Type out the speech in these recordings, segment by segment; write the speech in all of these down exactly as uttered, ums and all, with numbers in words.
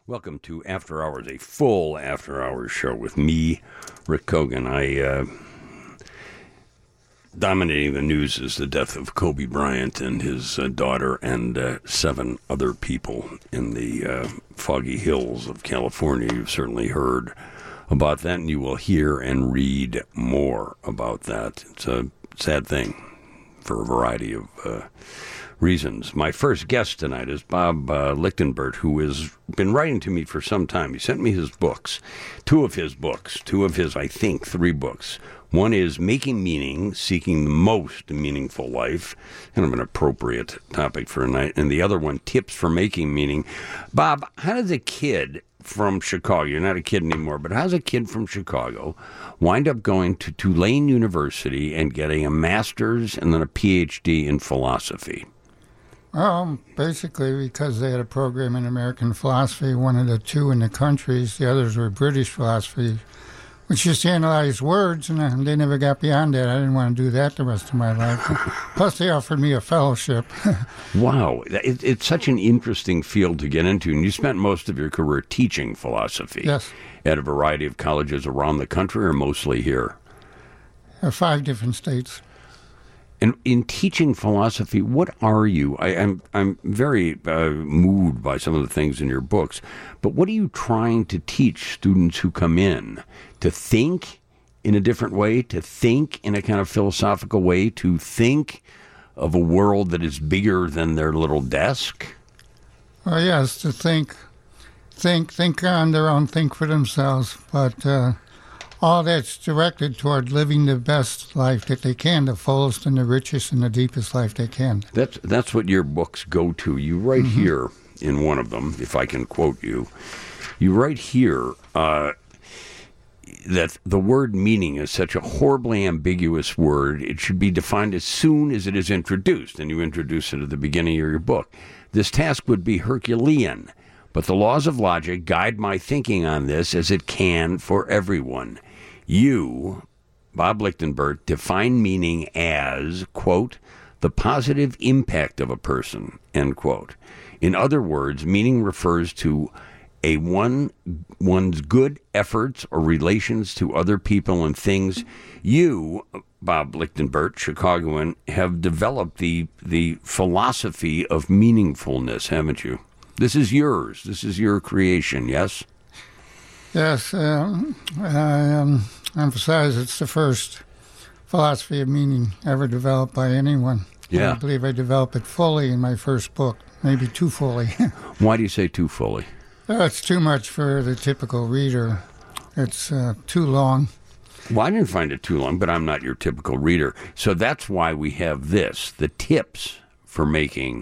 Welcome to After Hours, a full After Hours show with me, Rick Kogan. I, uh, dominating the news is the death of Kobe Bryant and his uh, daughter and uh, seven other people in the uh, foggy hills of California. You've certainly heard about that, and you will hear and read more about that. It's a sad thing for a variety of uh, reasons. My first guest tonight is Bob uh, Lichtenbert, who has been writing to me for some time. He sent me his books, two of his books, two of his, I think, three books. One is Making Meaning, Seeking the Most Meaningful Life, kind of an appropriate topic for a night. And the other one, Tips for Making Meaning. Bob, how does a kid from Chicago, you're not a kid anymore, but how's a kid from Chicago wind up going to Tulane University and getting a master's and then a P H D in philosophy? Um, basically because they had a program in American philosophy, one of the two in the countries, the others were British philosophy, which just analyzed words, and uh, they never got beyond that. I didn't want to do that the rest of my life. Plus, they offered me a fellowship. Wow. It, it's such an interesting field to get into, and you spent most of your career teaching philosophy. Yes. At a variety of colleges around the country, or mostly here? Uh, five different states. And in teaching philosophy, what are you? I, I'm I'm very uh, moved by some of the things in your books, but what are you trying to teach students who come in? To think in a different way, to think in a kind of philosophical way, to think of a world that is bigger than their little desk? Well, yes, to think, think, think on their own, think for themselves, but uh, all that's directed toward living the best life that they can, the fullest and the richest and the deepest life they can. That's that's what your books go to. You write mm-hmm. here in one of them, if I can quote you, you write here uh, that the word meaning is such a horribly ambiguous word, it should be defined as soon as it is introduced, and you introduce it at the beginning of your book. This task would be Herculean, but the laws of logic guide my thinking on this as it can for everyone. You, Bob Lichtenbert, define meaning as, quote, the positive impact of a person, end quote. In other words, meaning refers to a one one's good efforts or relations to other people and things. You, Bob Lichtenbert, Chicagoan, have developed the the philosophy of meaningfulness, haven't you? This is yours. This is your creation, yes? Yes. Um, I um, emphasize it's the first philosophy of meaning ever developed by anyone. Yeah. I believe I developed it fully in my first book, maybe too fully. Why do you say too fully? Uh, it's too much for the typical reader. It's uh, too long. Well, I didn't find it too long, but I'm not your typical reader. So that's why we have this, the tips for making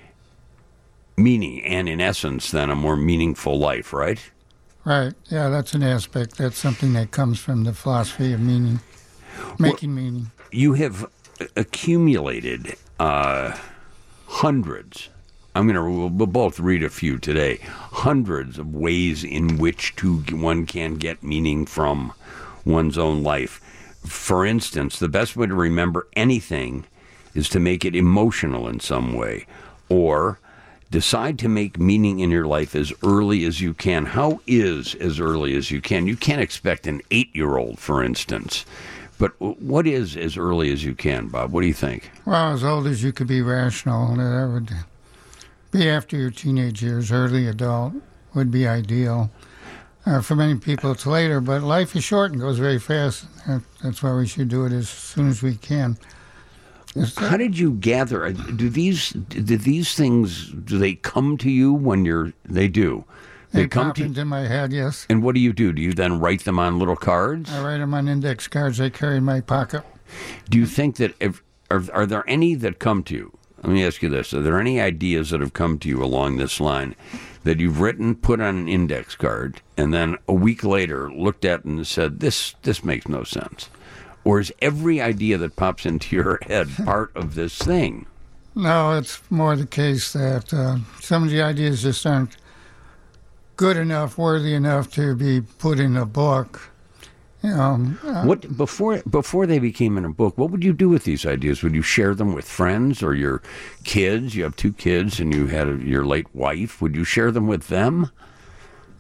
meaning, and in essence, then, a more meaningful life, right? Right. Yeah, that's an aspect. That's something that comes from the philosophy of meaning, making well, meaning. You have accumulated uh, hundreds. I'm going to, we'll both read a few today. Hundreds of ways in which to one can get meaning from one's own life. For instance, the best way to remember anything is to make it emotional in some way, or decide to make meaning in your life as early as you can. How is as early as you can? You can't expect an eight-year-old, for instance. But what is as early as you can, Bob? What do you think? Well, as old as you could be rational. That would be after your teenage years. Early adult would be ideal. Uh, for many people, it's later, but life is short and goes very fast. That's why we should do it as soon as we can. How did you gather? Do these do these things, do they come to you when you're, they do? They, they come pop to, into my head, yes. And what do you do? Do you then write them on little cards? I write them on index cards I carry in my pocket. Do you think that, if, are, are there any that come to you? Let me ask you this. Are there any ideas that have come to you along this line that you've written, put on an index card, and then a week later looked at and said, this this makes no sense? Or is every idea that pops into your head part of this thing? No, it's more the case that uh, some of the ideas just aren't good enough, worthy enough to be put in a book. You know, uh, what before before they became in a book, what would you do with these ideas? Would you share them with friends or your kids? You have two kids and you had a, your late wife. Would you share them with them?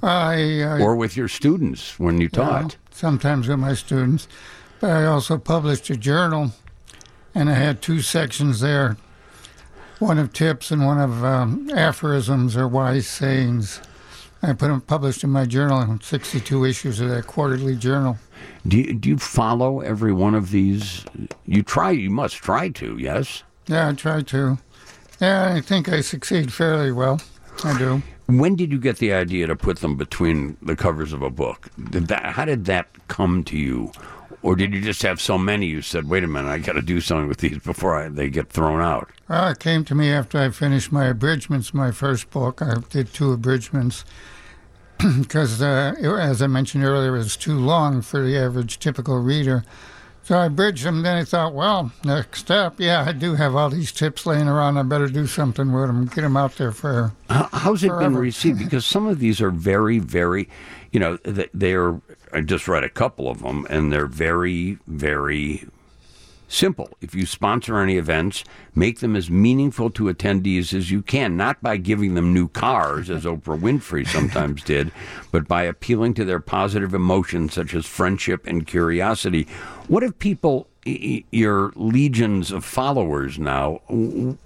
I, I or with your students when you taught? know, sometimes with my students. But I also published a journal, and I had two sections there, one of tips and one of um, aphorisms or wise sayings. I put them published in my journal, sixty-two issues of that quarterly journal. Do you, do you follow every one of these? You try. You must try to. Yes. Yeah, I try to. Yeah, I think I succeed fairly well. I do. When did you get the idea to put them between the covers of a book? Did that? How did that come to you? Or did you just have so many you said, wait a minute, I got to do something with these before I, they get thrown out? Well, it came to me after I finished my abridgments, my first book. I did two abridgments because, uh, it, as I mentioned earlier, it was too long for the average typical reader. So I abridged them. Then I thought, well, next step, yeah, I do have all these tips laying around. I better do something with them, get them out there for How, How's it forever. been received? Because some of these are very, very, you know, they're, I just read a couple of them, and they're very, very simple. If you sponsor any events, make them as meaningful to attendees as you can, not by giving them new cars, as Oprah Winfrey sometimes did, but by appealing to their positive emotions, such as friendship and curiosity. What if people, your legions of followers now, do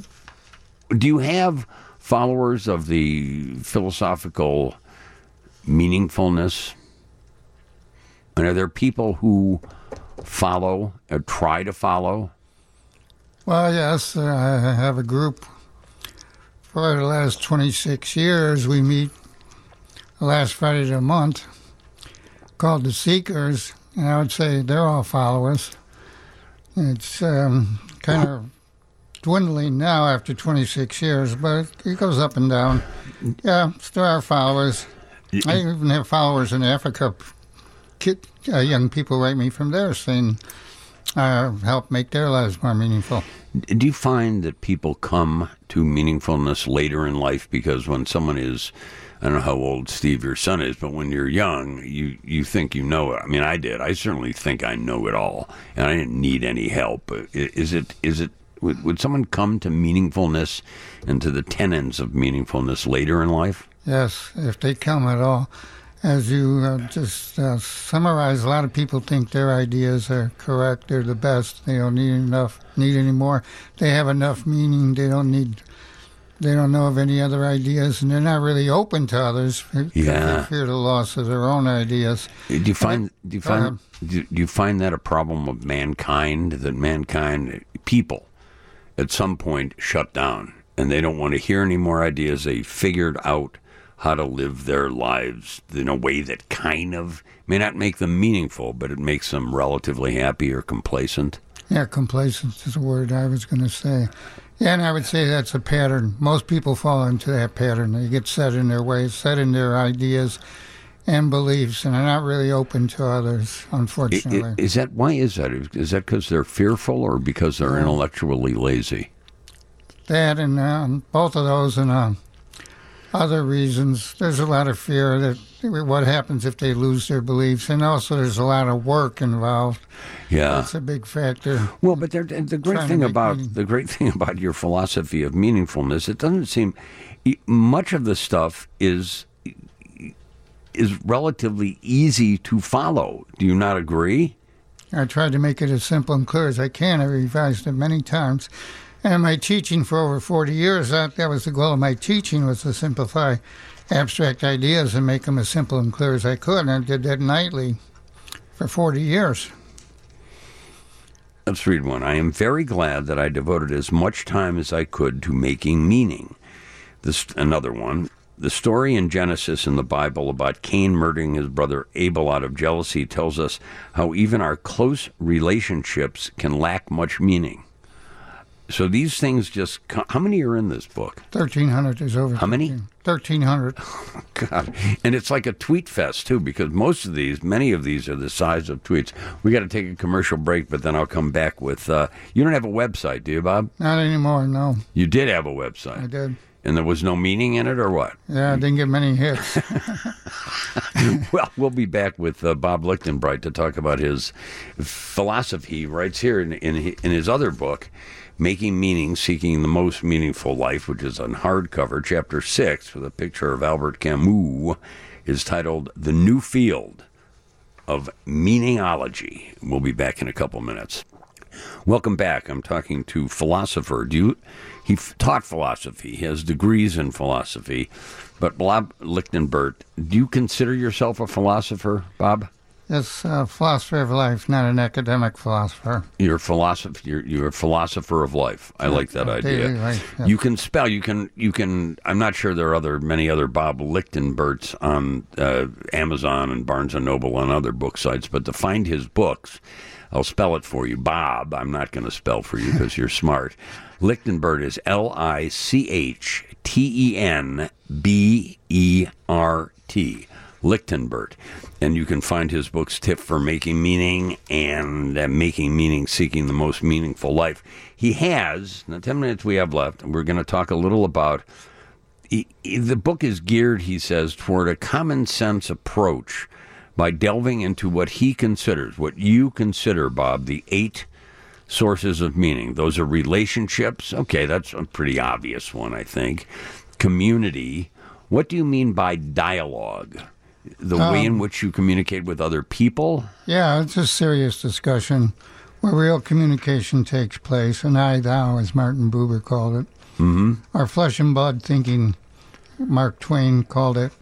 you have followers of the philosophical meaningfulness? And are there people who follow or try to follow? Well, yes, uh, I have a group. For the last twenty-six years, we meet the last Friday of the month called the Seekers, and I would say they're all followers. It's um, kind of dwindling now after twenty-six years, but it goes up and down. Yeah, there are followers. I even have followers in Africa. Kid, uh, young people write me from there saying, uh, help make their lives more meaningful. Do you find that people come to meaningfulness later in life? Because when someone is, I don't know how old Steve, your son, is, but when you're young, you, you think you know it. I mean, I did. I certainly think I know it all, and I didn't need any help. Is it, is it, would, would someone come to meaningfulness and to the tenets of meaningfulness later in life? Yes, if they come at all. As you uh, just uh, summarize, a lot of people think their ideas are correct, they're the best, they don't need enough, need any more. They have enough meaning, they don't need, they don't know of any other ideas, and they're not really open to others because Yeah. they fear the loss of their own ideas. Do you find do you Go find ahead. do you find that a problem of mankind, that mankind people at some point shut down and they don't want to hear any more ideas? They figured out how to live their lives in a way that kind of may not make them meaningful, but it makes them relatively happy or complacent. Yeah, complacent is a word I was going to say. Yeah, and I would say that's a pattern. Most people fall into that pattern. They get set in their ways, set in their ideas and beliefs, and are not really open to others, unfortunately. I- I- Is that why is that? Is that because they're fearful or because they're intellectually lazy? That and um, both of those and uh, other reasons. There's a lot of fear that what happens if they lose their beliefs, and also there's a lot of work involved. Yeah. That's a big factor. Well, but there, the great Trying to thing make about meaning. the great thing about your philosophy of meaningfulness, it doesn't seem much of the stuff is is relatively easy to follow. Do you not agree? I tried to make it as simple and clear as I can. I revised it many times. And my teaching for over forty years, that, that was the goal of my teaching, was to simplify abstract ideas and make them as simple and clear as I could. And I did that nightly for forty years. Let's read one. I am very glad that I devoted as much time as I could to making meaning. This another one. The story in Genesis in the Bible about Cain murdering his brother Abel out of jealousy tells us how even our close relationships can lack much meaning. So these things just... How many are in this book? thirteen hundred is over. How many? thirteen hundred. God. And it's like a tweet fest, too, because most of these, many of these are the size of tweets. We got to take a commercial break, but then I'll come back with... Uh, you don't have a website, do you, Bob? Not anymore, no. You did have a website. I did. And there was no meaning in it, or what? Yeah, I didn't get many hits. Well, we'll be back with uh, Bob Lichtenbright to talk about his philosophy. He writes here in, in in his other book, Making Meaning, Seeking the Most Meaningful Life, which is on hardcover. Chapter six, with a picture of Albert Camus, is titled The New Field of Meaningology. We'll be back in a couple minutes. Welcome back. I'm talking to philosopher. Do you, he f- taught philosophy. He has degrees in philosophy. But Bob Lichtenbert, do you consider yourself a philosopher, Bob? Yes, uh, philosopher of life, not an academic philosopher. You're a philosopher. You're, you're a philosopher of life. I like that idea. Daily life, yes. You can spell. You can. You can. I'm not sure there are other many other Bob Lichtenberts on uh, Amazon and Barnes and Noble and other book sites. But to find his books, I'll spell it for you. Bob. I'm not going to spell for you because you're smart. Lichtenbert is L I C H T E N B E R T. Lichtenbert. And you can find his books, Tip for Making Meaning and uh, Making Meaning, Seeking the Most Meaningful Life. He has, in the ten minutes we have left, and we're going to talk a little about, he, he, the book is geared, he says, toward a common sense approach by delving into what he considers, what you consider, Bob, the eight sources of meaning. Those are relationships. Okay, that's a pretty obvious one, I think. Community. What do you mean by dialogue? The um, way in which you communicate with other people? Yeah, it's a serious discussion where real communication takes place, an I thou, as Martin Buber called it. Mm-hmm. Our flesh and blood thinking, Mark Twain called it.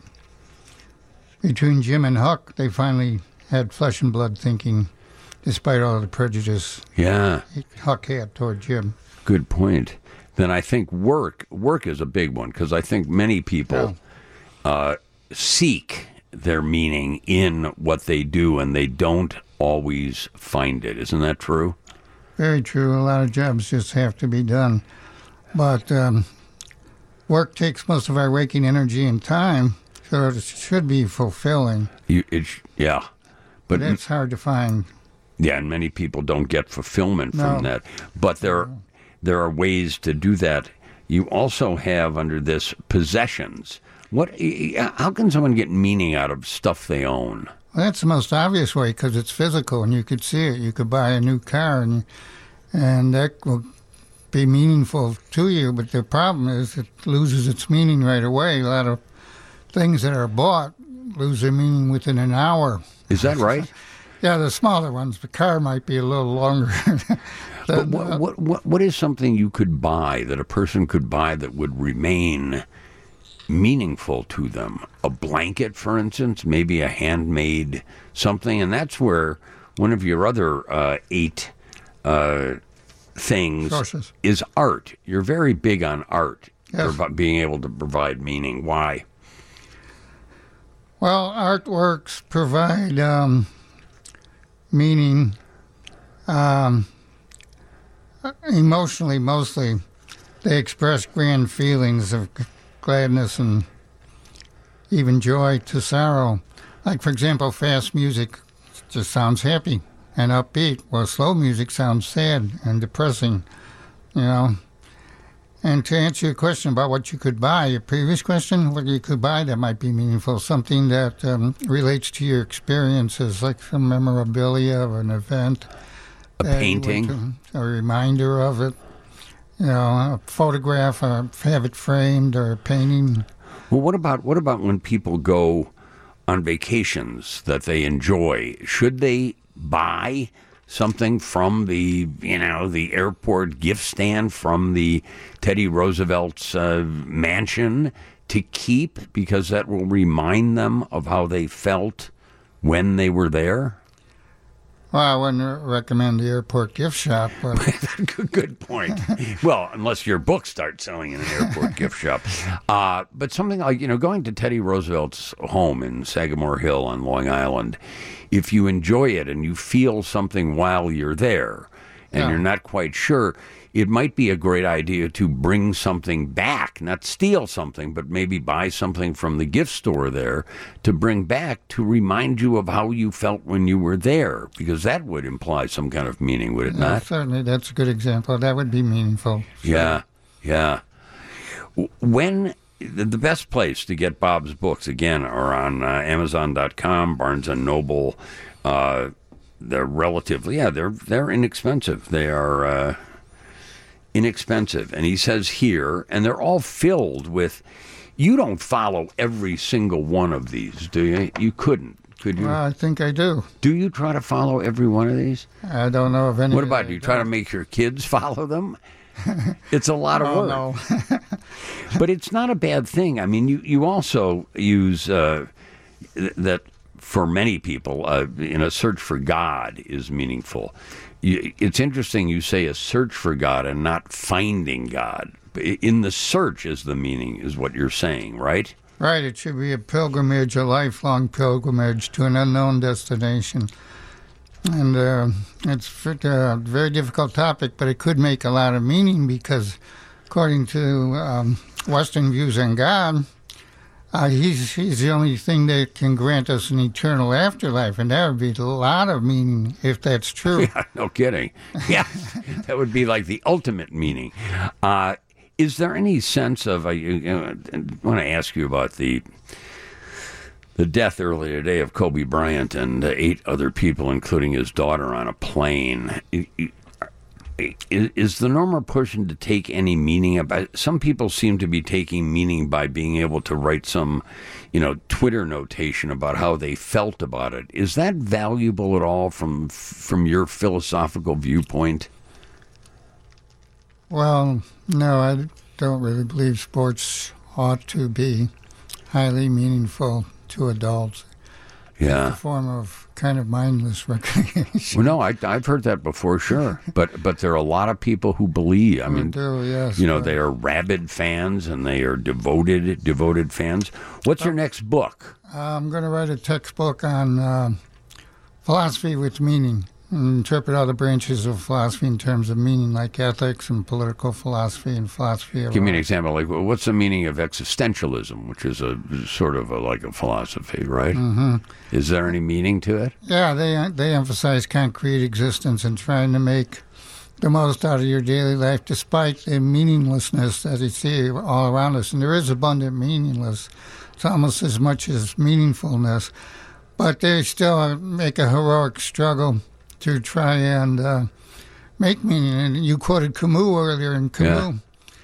Between Jim and Huck, they finally had flesh and blood thinking, despite all the prejudice yeah. Huck had toward Jim. Good point. Then I think work work is a big one, because I think many people yeah. uh, seek their meaning in what they do, and they don't always find it. Isn't that true? Very true. A lot of jobs just have to be done. But um, work takes most of our waking energy and time, so it should be fulfilling. You, it, yeah. But, but it's hard to find. Yeah, and many people don't get fulfillment no. from that. But there, no. there are ways to do that. You also have, under this, possessions. What? How can someone get meaning out of stuff they own? Well, that's the most obvious way, because it's physical and you could see it. You could buy a new car and and that will be meaningful to you. But the problem is it loses its meaning right away. A lot of things that are bought lose their meaning within an hour. Is that right? Yeah, the smaller ones. The car might be a little longer. But what, what what what is something you could buy that a person could buy that would remain meaningful to them? A blanket, for instance, maybe a handmade something, and that's where one of your other uh, eight uh, things Sources. is art. You're very big on art, yes. for being able to provide meaning. Why? Well, artworks provide um, meaning um, emotionally, mostly. They express grand feelings of gladness and even joy to sorrow. Like, for example, fast music just sounds happy and upbeat, while slow music sounds sad and depressing, you know. And to answer your question about what you could buy, your previous question, what you could buy that might be meaningful, something that um, relates to your experiences, like some memorabilia of an event. A painting? To, a reminder of it. You know, a photograph, or have it framed, or a painting. Well, what about what about when people go on vacations that they enjoy? Should they buy something from the, you know, the airport gift stand from the Teddy Roosevelt's uh, mansion to keep, because that will remind them of how they felt when they were there? Well, I wouldn't recommend the airport gift shop. But Good point. Well, unless your book starts selling in an airport gift shop. Uh, but something like, you know, going to Teddy Roosevelt's home in Sagamore Hill on Long Island, if you enjoy it and you feel something while you're there and yeah. you're not quite sure, it might be a great idea to bring something back, not steal something, but maybe buy something from the gift store there to bring back to remind you of how you felt when you were there, because that would imply some kind of meaning, would it yeah, not? Certainly, that's a good example. That would be meaningful. Sure. Yeah, yeah. When the best place to get Bob's books, again, are on uh, Amazon dot com, Barnes and Noble. Uh, they're relatively, yeah, they're they're inexpensive. They are... Uh, inexpensive. And he says here, and they're all filled with, you don't follow every single one of these, do you? You couldn't. Could you? Well, I think I do. Do you try to follow every one of these? I don't know of any. What about, do you try to make your kids follow them? It's a lot of oh, work. No. But it's not a bad thing. I mean, you, you also use uh, that for many people, uh, in a search for God is meaningful. You, it's interesting you say a search for God and not finding God. In the search is the meaning, is what you're saying, right? Right, it should be a pilgrimage, a lifelong pilgrimage to an unknown destination. And uh, it's a very difficult topic, but it could make a lot of meaning because, according to um, Western views on God, uh, he's, he's the only thing that can grant us an eternal afterlife, and that would be a lot of meaning if that's true. Yeah, no kidding. Yeah, that would be like the ultimate meaning. Uh, is there any sense of, uh, you know, I want to ask you about the the death earlier today of Kobe Bryant and uh, eight other people, including his daughter, on a plane. Is, is the normal person to take any meaning about? Some people seem to be taking meaning by being able to write some, you know, Twitter notation about how they felt about it. Is that valuable at all from from your philosophical viewpoint? Well, no, I don't really believe sports ought to be highly meaningful to adults. Yeah. It's a form of kind of mindless recreation. Well, no, I, I've heard that before, sure. But but there are a lot of people who believe. I We mean, do, yes, you know, but- they are rabid fans and they are devoted, devoted fans. What's your next book? I'm going to write a textbook on uh, philosophy with meaning, and interpret all the branches of philosophy in terms of meaning, like ethics and political philosophy and philosophy of Give me an art. example. Like, what's the meaning of existentialism, which is a sort of a, like a philosophy, right? Mm-hmm. Is there any meaning to it? Yeah, they they emphasize concrete existence and trying to make the most out of your daily life, despite the meaninglessness that you see all around us. And there is abundant meaningless. It's almost as much as meaningfulness. But they still make a heroic struggle to try and uh, make meaning. And you quoted Camus earlier, and Camus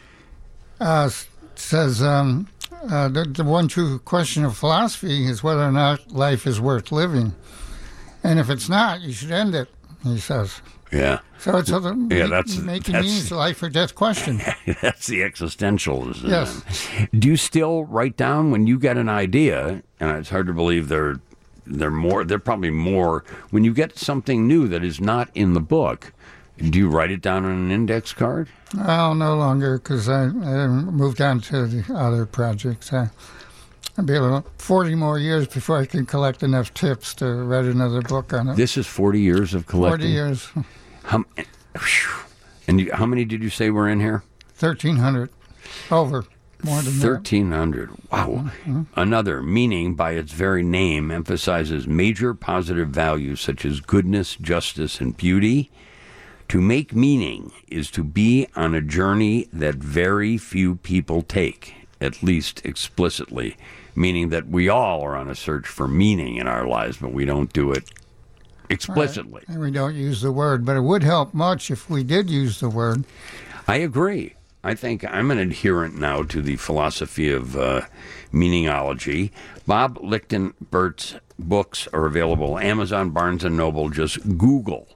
uh, says um, uh, the, the one true question of philosophy is whether or not life is worth living. And if it's not, you should end it, he says. Yeah. So it's a Yeah, make, that's- making that's- meaning is a life or death question. That's the existentialism. Yes. Do you still write down when you get an idea, and it's hard to believe they're they're more they're probably more when you get something new that is not in the book, do you write it down on an index card? Well, no longer, because I, I moved on to the other projects. I, I'll be able to, forty more years before I can collect enough tips to write another book on it. This is forty years of collecting. forty years, How, whew. and you, how many did you say were in here? thirteen hundred, over, more than that. thirteen hundred. Wow. Another, meaning by its very name, emphasizes major positive values such as goodness, justice, and beauty. To make meaning is to be on a journey that very few people take, at least explicitly, meaning that we all are on a search for meaning in our lives, but we don't do it explicitly. And we don't use the word, but it would help much if we did use the word. I agree. I think I'm an adherent now to the philosophy of uh, meaningology. Bob Lichtenbert's books are available Amazon, Barnes and Noble. Just Google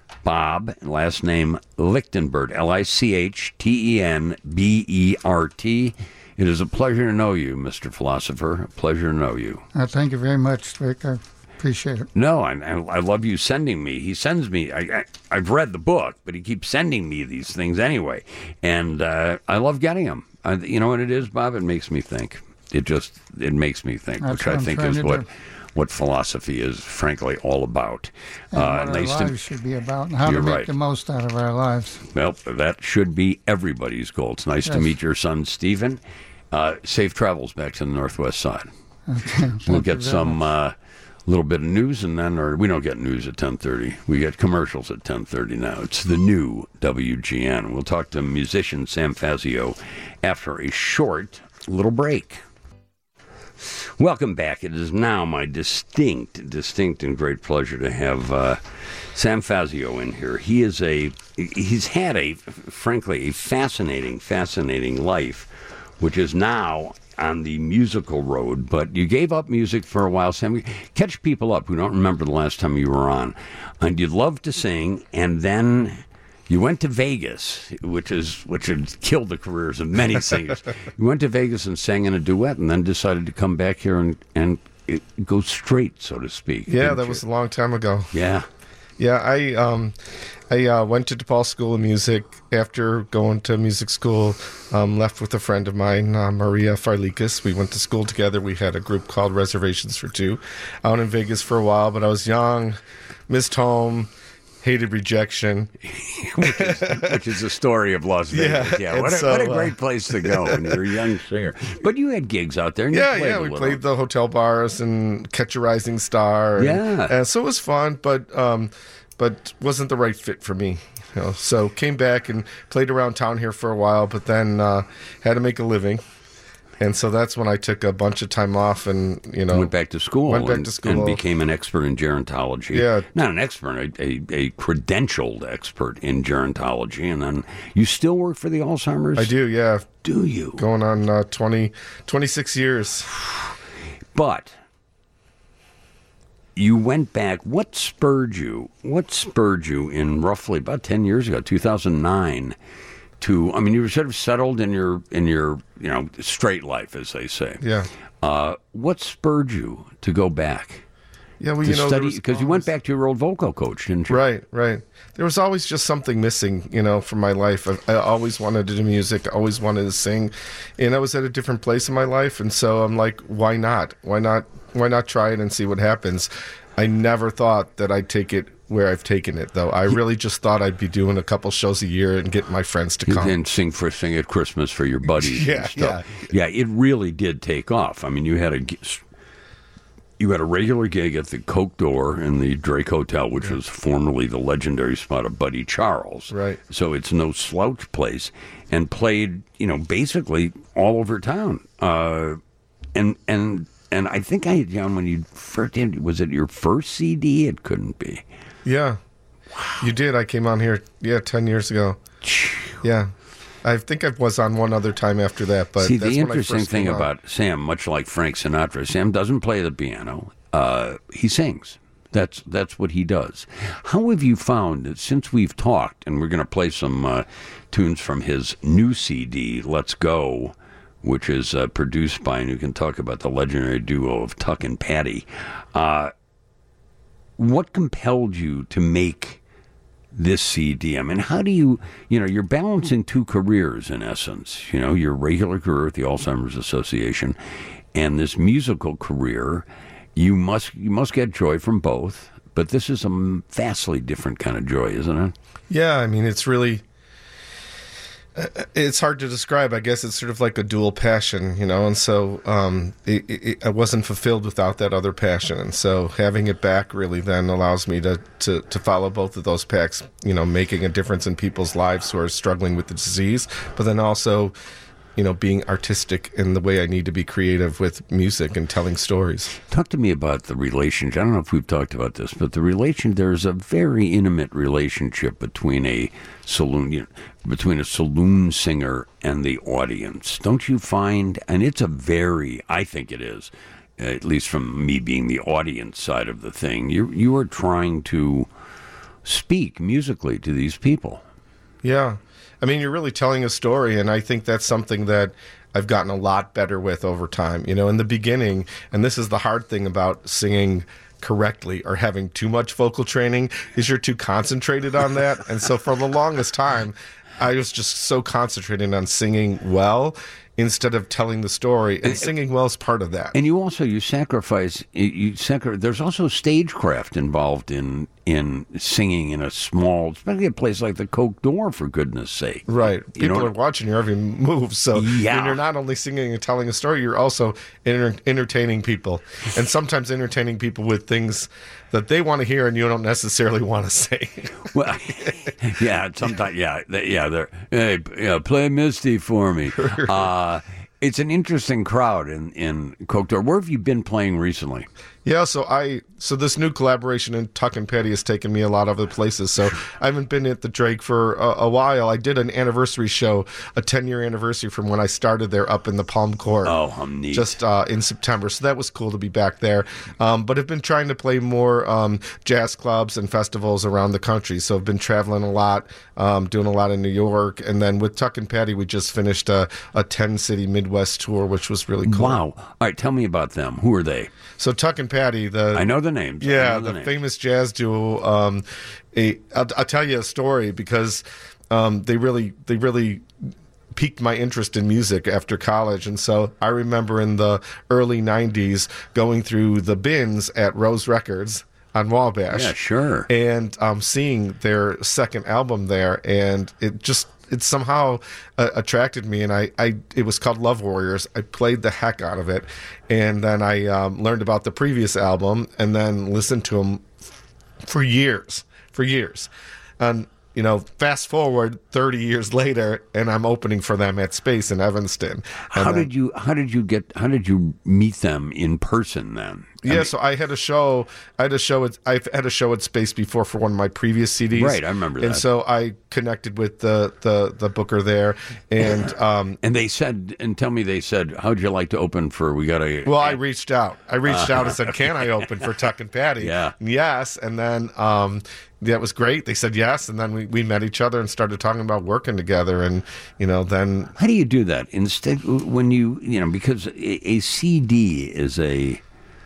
Bob, last name Lichtenbert, L I C H T E N B E R T. It is a pleasure to know you, Mister Philosopher. A pleasure to know you. Uh, thank you very much, Rick. I appreciate it. No, I, I love you sending me. He sends me. I, I, I've read the book, but he keeps sending me these things anyway, and uh, I love getting them. I, you know what it is, Bob? It makes me think. It just it makes me think, That's which what I I'm think trying is to what do. what philosophy is, frankly, all about. And Uh, what nice our to lives should be about, and how You're to make right. the most out of our lives. well, that should be everybody's goal. It's nice to Yes. meet your son, Stephen. Uh, safe travels back to the Northwest Side. Okay, We'll thank you get very some much. uh, little bit of news, and then, or we don't get news at ten thirty. We get commercials at ten thirty now. It's the new W G N. We'll talk to musician Sam Fazio after a short little break. Welcome back. It is now my distinct, distinct and great pleasure to have uh, Sam Fazio in here. He is a, he's had a, frankly, a fascinating, fascinating life, which is now on the musical road. But you gave up music for a while, Sam. Catch people up who don't remember the last time you were on. And you loved to sing, and then you went to Vegas, which is which had killed the careers of many singers. You went to Vegas and sang in a duet, and then decided to come back here and, and it, go straight, so to speak. Yeah, that you? was a long time ago. Yeah. Yeah, I um, I uh, went to DePaul School of Music. After going to music school, um, left with a friend of mine, uh, Maria Farlikas. We went to school together. We had a group called Reservations for Two out in Vegas for a while, but I was young, missed home, hated rejection. which, is, which is the story of Las Vegas. Yeah, Yeah, what, a, so, what a great uh, place to go when you're a young singer. But you had gigs out there. And Yeah, you played yeah, a we little. played the hotel bars and Catch a Rising Star. And, Yeah. and so it was fun, but um, but wasn't the right fit for me. You know, so came back and played around town here for a while, but then uh, had to make a living. And so that's when I took a bunch of time off and, you know. Went back to school, Went back and, to school. and became an expert in gerontology. Yeah. Not an expert, a, a, a credentialed expert in gerontology. And then you still work for the Alzheimer's? I do, yeah. Do you? Going on uh, twenty, twenty-six years. But you went back. What spurred you? What spurred you in roughly about ten years ago, two thousand nine, to? I mean, you were sort of settled in your in your you know straight life, as they say. Yeah. Uh, what spurred you to go back Yeah, well, to you know. there study? was Because you went always- back to your old vocal coach, didn't you? Right, right. There was always just something missing, you know, from my life. I, I always wanted to do music, always wanted to sing, and I was at a different place in my life, and so I'm like, why not? Why not? Why not try it and see what happens? I never thought that I'd take it where I've taken it, though. I really just thought I'd be doing a couple shows a year and getting my friends to come. And sing for sing at Christmas for your buddies. Yeah, and stuff. yeah, yeah. It really did take off. I mean, you had a g- you had a regular gig at the Coke Door in the Drake Hotel, which was formerly the legendary spot of Buddy Charles. Right. So it's no slouch place, and played you know basically all over town. Uh, and and and I think I had John when you first did. Was it your first C D? It couldn't be. Yeah. Wow. You did. I came on here, yeah, ten years ago. Yeah. I think I was on one other time after that, but See, that's the when I interesting first thing came on. about Sam, much like Frank Sinatra, Sam doesn't play the piano. Uh, he sings. That's that's what he does. How have you found that since we've talked, and we're going to play some uh, tunes from his new C D, Let's Go, which is uh, produced by, and you can talk about the legendary duo of Tuck and Patty. Uh, what compelled you to make this C D? I mean, how do you, you know, you're balancing two careers in essence, you know, your regular career at the Alzheimer's Association and this musical career. You must, you must get joy from both, but this is a vastly different kind of joy, isn't it? Yeah, I mean, it's really, it's hard to describe. I guess it's sort of like a dual passion, you know, and so um, it, it, I wasn't fulfilled without that other passion. And so having it back really then allows me to, to, to follow both of those packs, you know, making a difference in people's lives who are struggling with the disease, but then also, you know, being artistic in the way I need to be creative with music and telling stories. Talk to me about the relationship. I don't know if we've talked about this, but the relation, there's a very intimate relationship between a saloon, you know, between a saloon singer and the audience. Don't you find, and it's a very, I think it is, at least from me being the audience side of the thing, you you are trying to speak musically to these people. Yeah. I mean, you're really telling a story, and I think that's something that I've gotten a lot better with over time. You know, in the beginning, and this is the hard thing about singing correctly or having too much vocal training, is you're too concentrated on that. And so for the longest time, I was just so concentrated on singing well instead of telling the story, and singing well is part of that. And you also, you sacrifice, you sacri- there's also stagecraft involved in in singing in a small, especially a place like the Coke Door, for goodness sake. Right. You People know- are watching your every move. So Yeah. when you're not only singing and telling a story, you're also enter- entertaining people. And sometimes entertaining people with things that they want to hear and you don't necessarily want to say. Well, yeah, sometimes, yeah, they, yeah, they're, hey, yeah, play Misty for me. Uh, it's an interesting crowd in in Cocteau. Where have you been playing recently? Yeah, so I so this new collaboration in Tuck and Patty has taken me a lot of other places. So I haven't been at the Drake for a, a while. I did an anniversary show, a ten-year anniversary from when I started there up in the Palm Court. Oh, how neat. Just uh, in September. So that was cool to be back there. Um, but I've been trying to play more um, jazz clubs and festivals around the country. So I've been traveling a lot, um, doing a lot in New York. And then with Tuck and Patty, we just finished a, a ten-city Midwest tour, which was really cool. Wow. All right, tell me about them. Who are they? So Tuck and Patty, the I know the names. Yeah, know the, the names. famous jazz duo. Um, a, I'll, I'll tell you a story because um, they really they really piqued my interest in music after college. And so I remember in the early nineties going through the bins at Rose Records on Wabash. Yeah, sure. And um, seeing their second album there, and it just it somehow uh, attracted me, and I, I it was called Love Warriors. I played the heck out of it, and then I um, learned about the previous album, and then listened to them for years, for years, and you know, fast forward thirty years later, and I'm opening for them at Space in Evanston. And How then, did you how did you get how did you meet them in person then? I Yeah, mean- so I had a show. I had a show. At, I've had a show at Space before for one of my previous C Ds. Right, I remember And that. so I connected with the the, the booker there, and um, And they said, and tell me, they said, how'd you like to open for? We got a well, I reached out. I reached out and said, "Can I open for Tuck and Patty?" Yeah. And yes, and then um, that was great. They said yes, and then we, we met each other and started talking about working together, and you know, then How do you do that? Instead, when you, you know, because a, a C D is a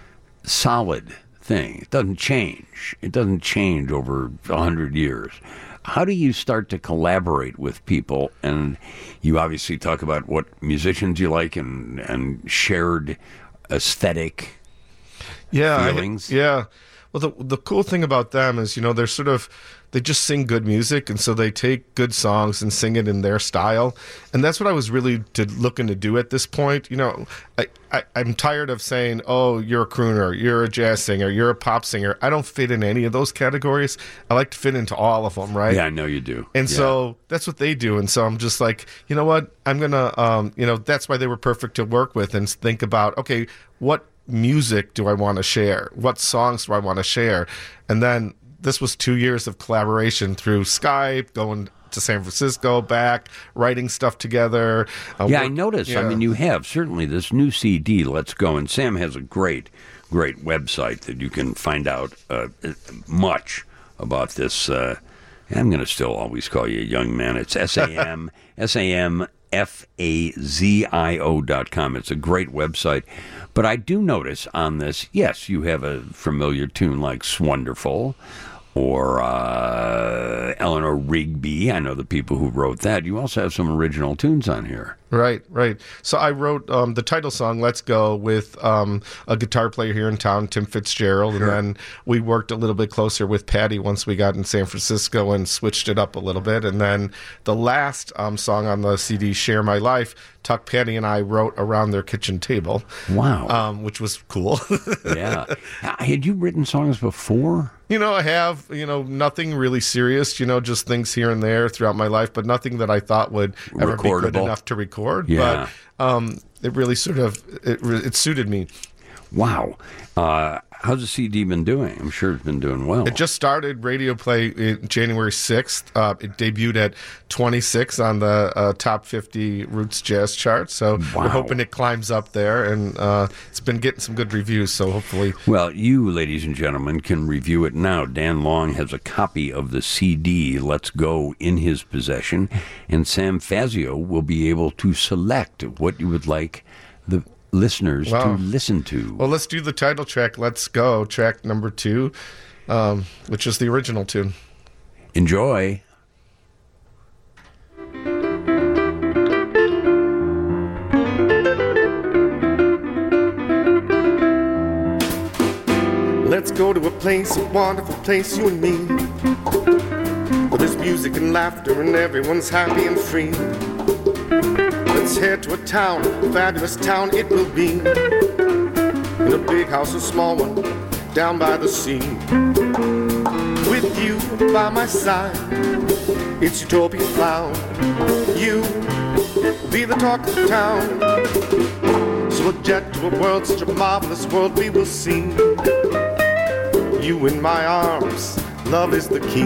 solid thing. It doesn't change. It doesn't change over a hundred years. How do you start to collaborate with people? And you obviously talk about what musicians you like and, and shared aesthetic yeah, I- feelings. yeah. Well, the the cool thing about them is, you know, they're sort of they just sing good music, and so they take good songs and sing it in their style, and that's what I was really to, looking to do at this point. You know, I, I I'm tired of saying, "Oh, you're a crooner, you're a jazz singer, you're a pop singer." I don't fit in any of those categories. I like to fit into all of them, right? Yeah, I know you do. And Yeah. so that's what they do. And so I'm just like, you know what? I'm going to, um, you know, that's why they were perfect to work with, and think about, okay, what music do I want to share? What songs do I want to share? And then this was two years of collaboration through Skype, going to San Francisco, back, writing stuff together. Uh, Yeah, work- I noticed. I yeah. mean, you have certainly this new C D, Let's Go, and Sam has a great, great website that you can find out uh, much about this. Uh, I'm going to still always call you a young man. It's S A M, S A M F A Z I O dot com. It's a great website. But I do notice on this, yes, you have a familiar tune like Swonderful or uh, Eleanor Rigby. I know the people who wrote that. You also have some original tunes on here. Right, right. So I wrote um, the title song, Let's Go, with um, a guitar player here in town, Tim Fitzgerald. Sure. And then we worked a little bit closer with Patty once we got in San Francisco and switched it up a little bit. And then the last um, song on the C D, Share My Life, Tuck, Patty, and I wrote around their kitchen table. Wow. Um, which was cool. Yeah. Had you written songs before? You know, I have, you know, nothing really serious, you know, just things here and there throughout my life, but nothing that I thought would ever be good Recordable. enough to record. Yeah. But um, it really sort of, it, it suited me. Wow. Uh, how's the C D been doing? I'm sure it's been doing well. It just started radio play in January sixth. Uh, it debuted at twenty-six on the uh, top fifty Roots Jazz chart. So Wow. we're hoping it climbs up there. And uh, it's been getting some good reviews. So hopefully. Well, you, ladies and gentlemen, can review it now. Dan Long has a copy of the C D, Let's Go, in his possession, and Sam Fazio will be able to select what you would like the listeners Wow. to listen to. Well, let's do the title track, Let's Go, track number two, um, which is the original tune. Enjoy. Let's go to a place, a wonderful place, you and me, where there's music and laughter and everyone's happy and free. Let's head to a town, a fabulous town it will be, in a big house, a small one, down by the sea. With you by my side, it's utopia found. You be the talk of the town. So we'll jet to a world, such a marvelous world we will see. You in my arms, love is the key.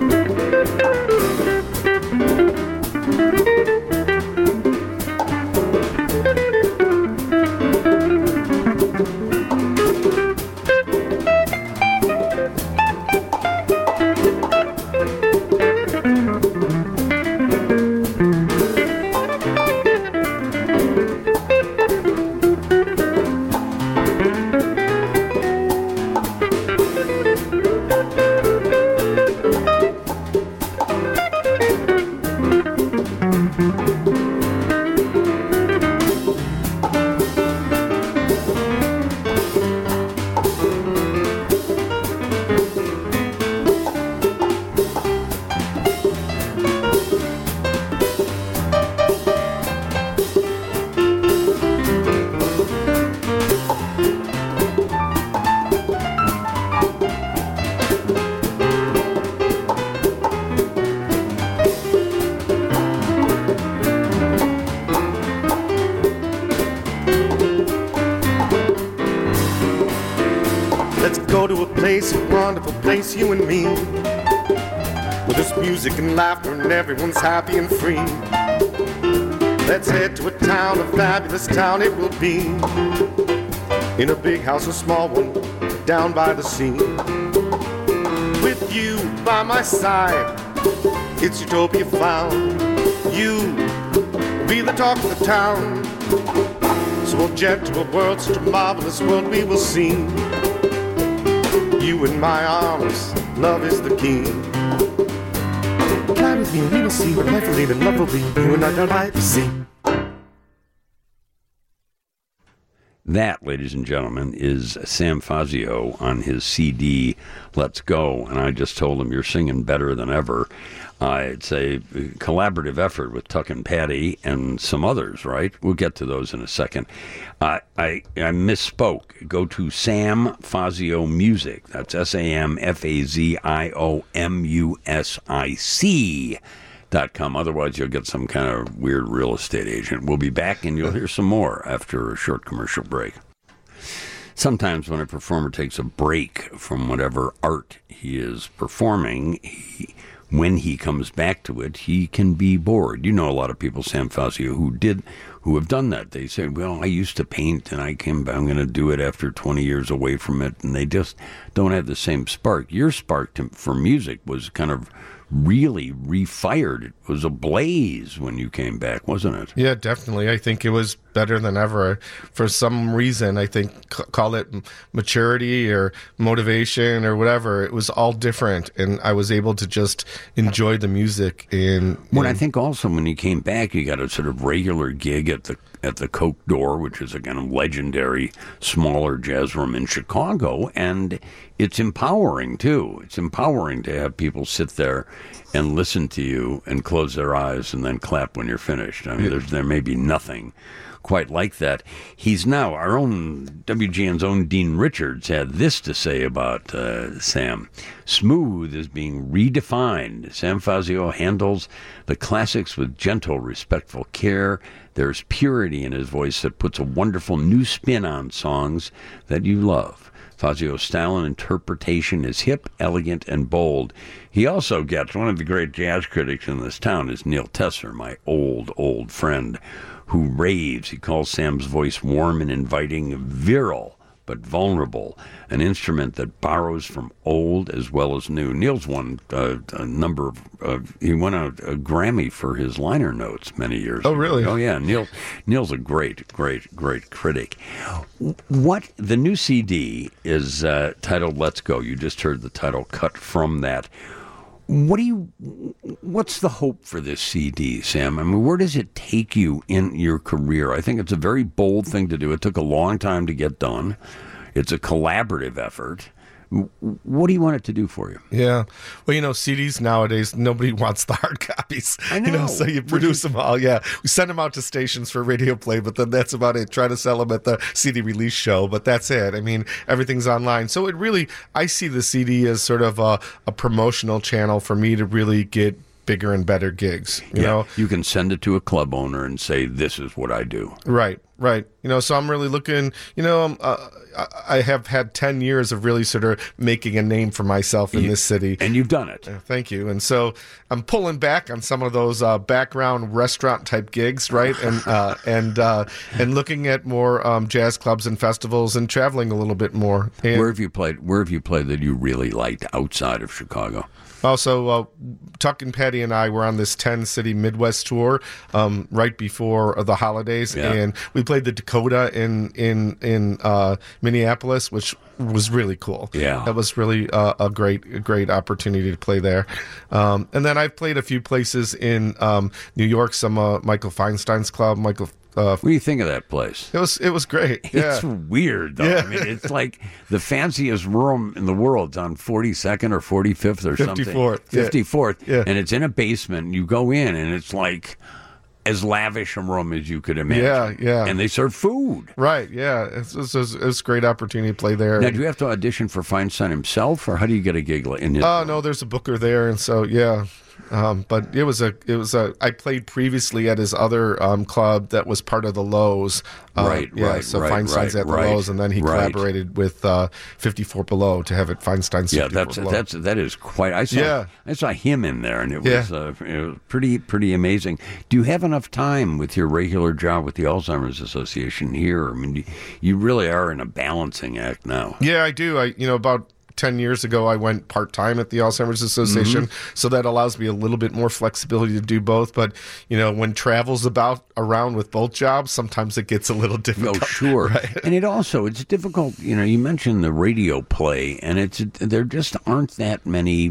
Place you and me, with this music and laughter and everyone's happy and free. Let's head to a town, a fabulous town it will be, in a big house, a small one, down by the sea. With you by my side, it's utopia found. You be the talk of the town. So we'll jet to a world, such a marvelous world we will see. You in my arms, love is the key. Fly with me and we will see what life will lead and love will be. You and I down by the sea. That, ladies and gentlemen, is Sam Fazio on his C D, Let's Go. And I just told him, you're singing better than ever. Uh, it's a collaborative effort with Tuck and Patty and some others, right? We'll get to those in a second. Uh, I, I misspoke. Go to Sam Fazio Music. That's S A M F A Z I O M U S I C dot com. Otherwise, you'll get some kind of weird real estate agent. We'll be back, and you'll hear some more after a short commercial break. Sometimes when a performer takes a break from whatever art he is performing, he... when he comes back to it, he can be bored. You know a lot of people, Sam Fazio, who did, who have done that. They say, well, I used to paint and I came back, I'm going to do it after twenty years away from it. And they just don't have the same spark. Your spark to, for music was kind of really refired. It was ablaze when you came back, wasn't it? Yeah, definitely. I think it was better than ever. For some reason, I think, c- call it maturity or motivation or whatever, it was all different. And I was able to just enjoy the music. And Well, I think also when you came back, you got a sort of regular gig at the at the Coke Door, which is a kind of legendary smaller jazz room in Chicago, and it's empowering too. It's empowering to have people sit there and listen to you and close their eyes and then clap when you're finished. I mean, yeah. there's, there may be nothing quite like that. He's now, our own, W G N's own Dean Richards had this to say about uh, Sam. Smooth is being redefined. Sam Fazio handles the classics with gentle, respectful care. There's purity in his voice that puts a wonderful new spin on songs that you love. Fazio's style and interpretation is hip, elegant, and bold. He also gets, one of the great jazz critics in this town is Neil Tesser, my old, old friend, who raves. He calls Sam's voice warm and inviting, virile, but vulnerable, an instrument that borrows from old as well as new. Neil's won uh, a number of, uh, he won a, a Grammy for his liner notes many years oh, ago. Oh, really? Oh, yeah. Neil, Neil's a great, great, great critic. What, the new C D is uh, titled Let's Go. You just heard the title cut from that. What do you, what's the hope for this C D, Sam? I mean, where does it take you in your career? I think it's a very bold thing to do. It took a long time to get done. It's a collaborative effort. What do you want it to do for you? Yeah. Well, you know, C Ds nowadays, nobody wants the hard copies. I know. You know, so you produce them all. Yeah. We send them out to stations for radio play, but then that's about it. Try to sell them at the C D release show, but that's it. I mean, everything's online. So it really, I see the C D as sort of a, a promotional channel for me to really get bigger and better gigs. You yeah, know, you can send it to a club owner and say, "This is what I do." Right, right. You know, so I'm really looking. You know, um, uh, I have had ten years of really sort of making a name for myself in You- this city. And you've done it. Uh, Thank you. And so I'm pulling back on some of those uh, background restaurant type gigs, right? And uh, and uh, and looking at more um, jazz clubs and festivals and traveling a little bit more. And Where have you played? Where have you played that you really liked outside of Chicago? also, uh, Tuck and Patty and I were on this ten city Midwest tour um, right before the holidays, Yeah. and we played the Dakota in in in uh, Minneapolis, which was really cool. Yeah. that was really uh, a great a great opportunity to play there. Um, and then I've played a few places in um, New York, some uh, Michael Feinstein's club. Michael, uh, What do you think of that place? it was it was great. Yeah. It's weird, though. Yeah. I mean, it's like the fanciest room in the world. It's on forty-second or forty-fifth or something. fifty-fourth, yeah. fifty-fourth. Yeah. And it's in a basement. And you go in, and it's like as lavish a room as you could imagine. Yeah, yeah. And they serve food. Right, yeah, it's, it's, it's, it's a great opportunity to play there. Now, do you have to audition for Feinstein himself, or how do you get a gig in his Oh room? no, there's a booker there, and so yeah. Um, but it was a it was a I played previously at his other um, club that was part of the Lowe's. Uh, Right, yeah, right, So right, Feinstein's right, at the right, Lowe's, and then he right. collaborated with uh, fifty-four Below to have it Feinstein's Yeah, fifty-four that's Below. that's that is quite. I saw Yeah. I saw him in there, and it Yeah. was, uh, it was pretty pretty amazing. Do you have enough time with your regular job with the Alzheimer's Association here? I mean, you, you really are in a balancing act now. Yeah, I do. I you know about ten years ago I went part-time at the Alzheimer's Association, Mm-hmm. so that allows me a little bit more flexibility to do both. But you know, when travel's about around with both jobs, sometimes it gets a little Oh, difficult. sure. And it also, it's difficult, you know, you mentioned the radio play, and it's there just aren't that many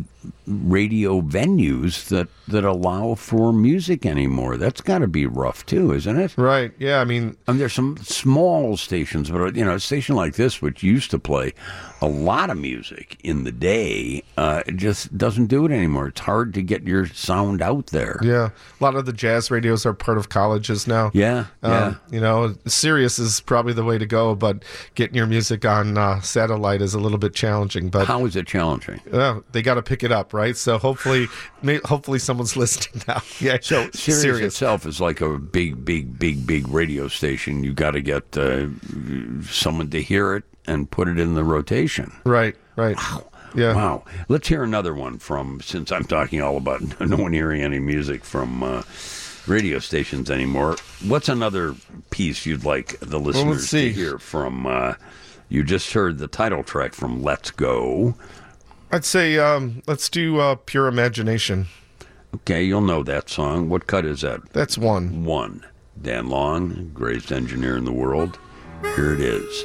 radio venues that, that allow for music anymore. That's got to be rough, too, isn't it? Right. Yeah, I mean, I mean, there's some small stations, but, you know, a station like this, which used to play a lot of music in the day, uh, it just doesn't do it anymore. It's hard to get your sound out there. yeah, a lot of the jazz radios are part of colleges now. Yeah, Um, yeah. You know, Sirius is probably the way to go, but getting your music on uh, satellite is a little bit challenging. But How is it challenging? uh, they got to pick it up, right? So hopefully, may, hopefully someone's listening now. Yeah. So Sirius, itself is like a big, big, big, big radio station. You got to get uh, someone to hear it and put it in the rotation. Right. Right. Yeah. Wow. Let's hear another one from, since I'm talking all about no one hearing any music from uh, radio stations anymore. What's another piece you'd like the listeners to see. hear from? Uh, you just heard the title track from Let's Go. I'd say um, let's do uh, Pure Imagination. Okay, you'll know that song. What cut is that? That's one. One. Dan Long, greatest engineer in the world. Here it is.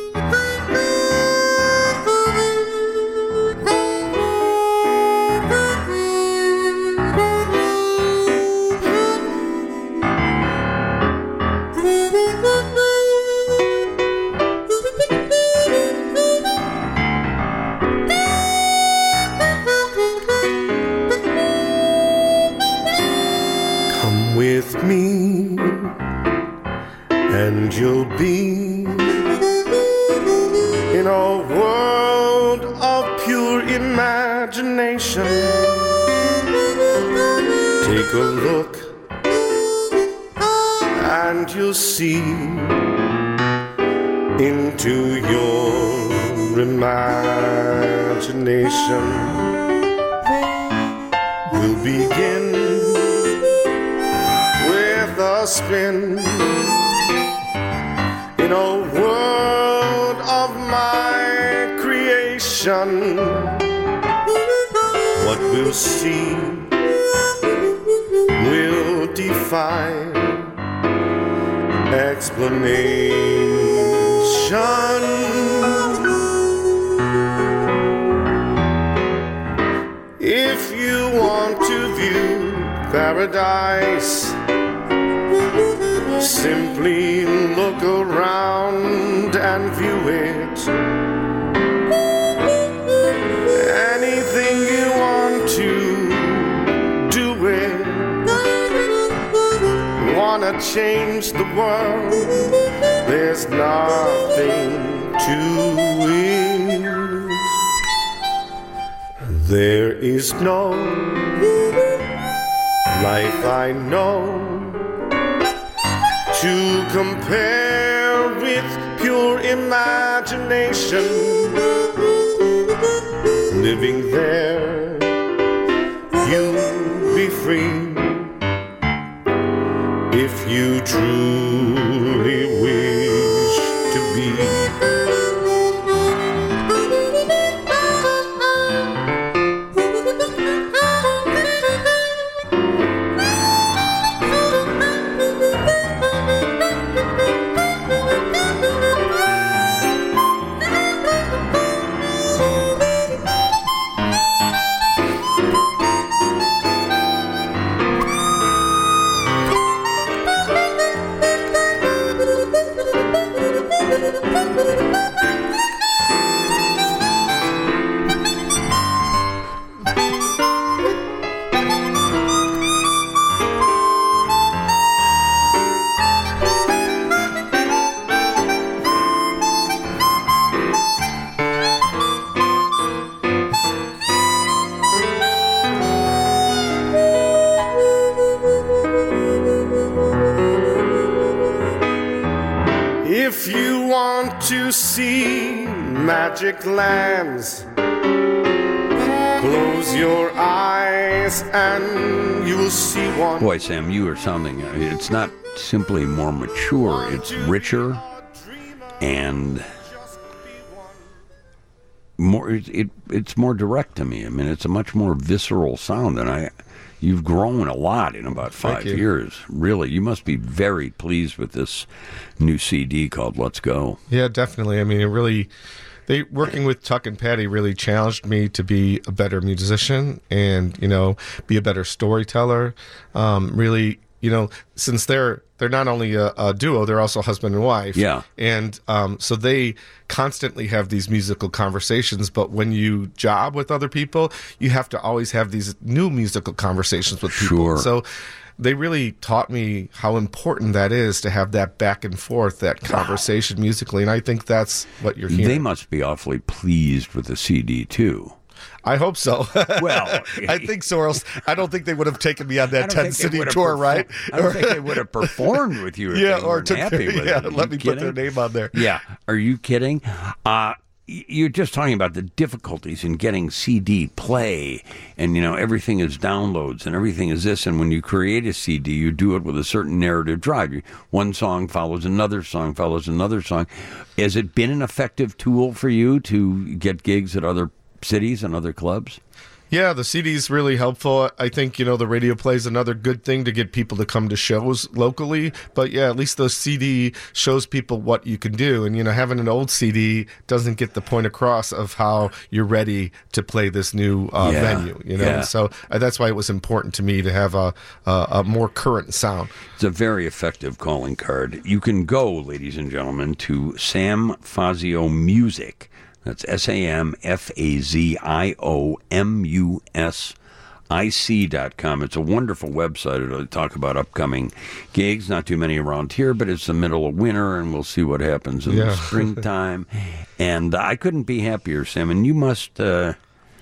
Come with me, and you'll be in a world of pure imagination. Take a look, and you'll see into your imagination. We'll begin with a spin in a world of my creation. What we'll see will defy explanation. If you want to view paradise, simply look around and view it. Anything you want to, do it. Wanna change the world, there's nothing to it. There is no life I know to compare with pure imagination. Living there, you'll be free if you truly wish to be. If you want to see magic lands, close your eyes and you will see one. Boy, Sam, you are sounding, I mean, it's not simply more mature, it's richer and more, it, it it's more direct to me. I mean, it's a much more visceral sound, and I, you've grown a lot in about five years. Really, you must be very pleased with this new C D called Let's Go. Yeah, definitely. I mean, it really, they working with Tuck and Patty really challenged me to be a better musician and, you know, be a better storyteller. Um, really, you know, since they're they're not only a, a duo, they're also husband and wife. Yeah. And um, so they constantly have these musical conversations, but when you job with other people, you have to always have these new musical conversations with people. Sure. So they really taught me how important that is to have that back and forth, that conversation wow. musically, and I think that's what you're hearing. They must be awfully pleased with the C D, too. I hope so. Well, I think so, or else I don't think they would have taken me on that ten-city tour, perform- right? I don't think they would have performed with you if yeah, they or weren't took happy their, with yeah, it. Are let me kidding? put their name on there. Yeah. Are you kidding? Uh, you're just talking about the difficulties in getting C D play, and, you know, everything is downloads and everything is this, and when you create a C D, you do it with a certain narrative drive. One song follows another song, follows another song. Has it been an effective tool for you to get gigs at other cities and other clubs? Yeah, the C D's really helpful. I think, you know, the radio play is another good thing to get people to come to shows locally. But yeah, at least those C D shows people what you can do. And, you know, having an old C D doesn't get the point across of how you're ready to play this new uh, yeah. venue, you know. Yeah. And so uh, that's why it was important to me to have a, a, a more current sound. It's a very effective calling card. You can go, ladies and gentlemen, to Sam Fazio Music. That's S A M F A Z I O M U S I C dot com. It's a wonderful website. It'll talk about upcoming gigs. Not too many around here, but it's the middle of winter, and we'll see what happens in yeah. the springtime. And I couldn't be happier, Sam. And you must, uh,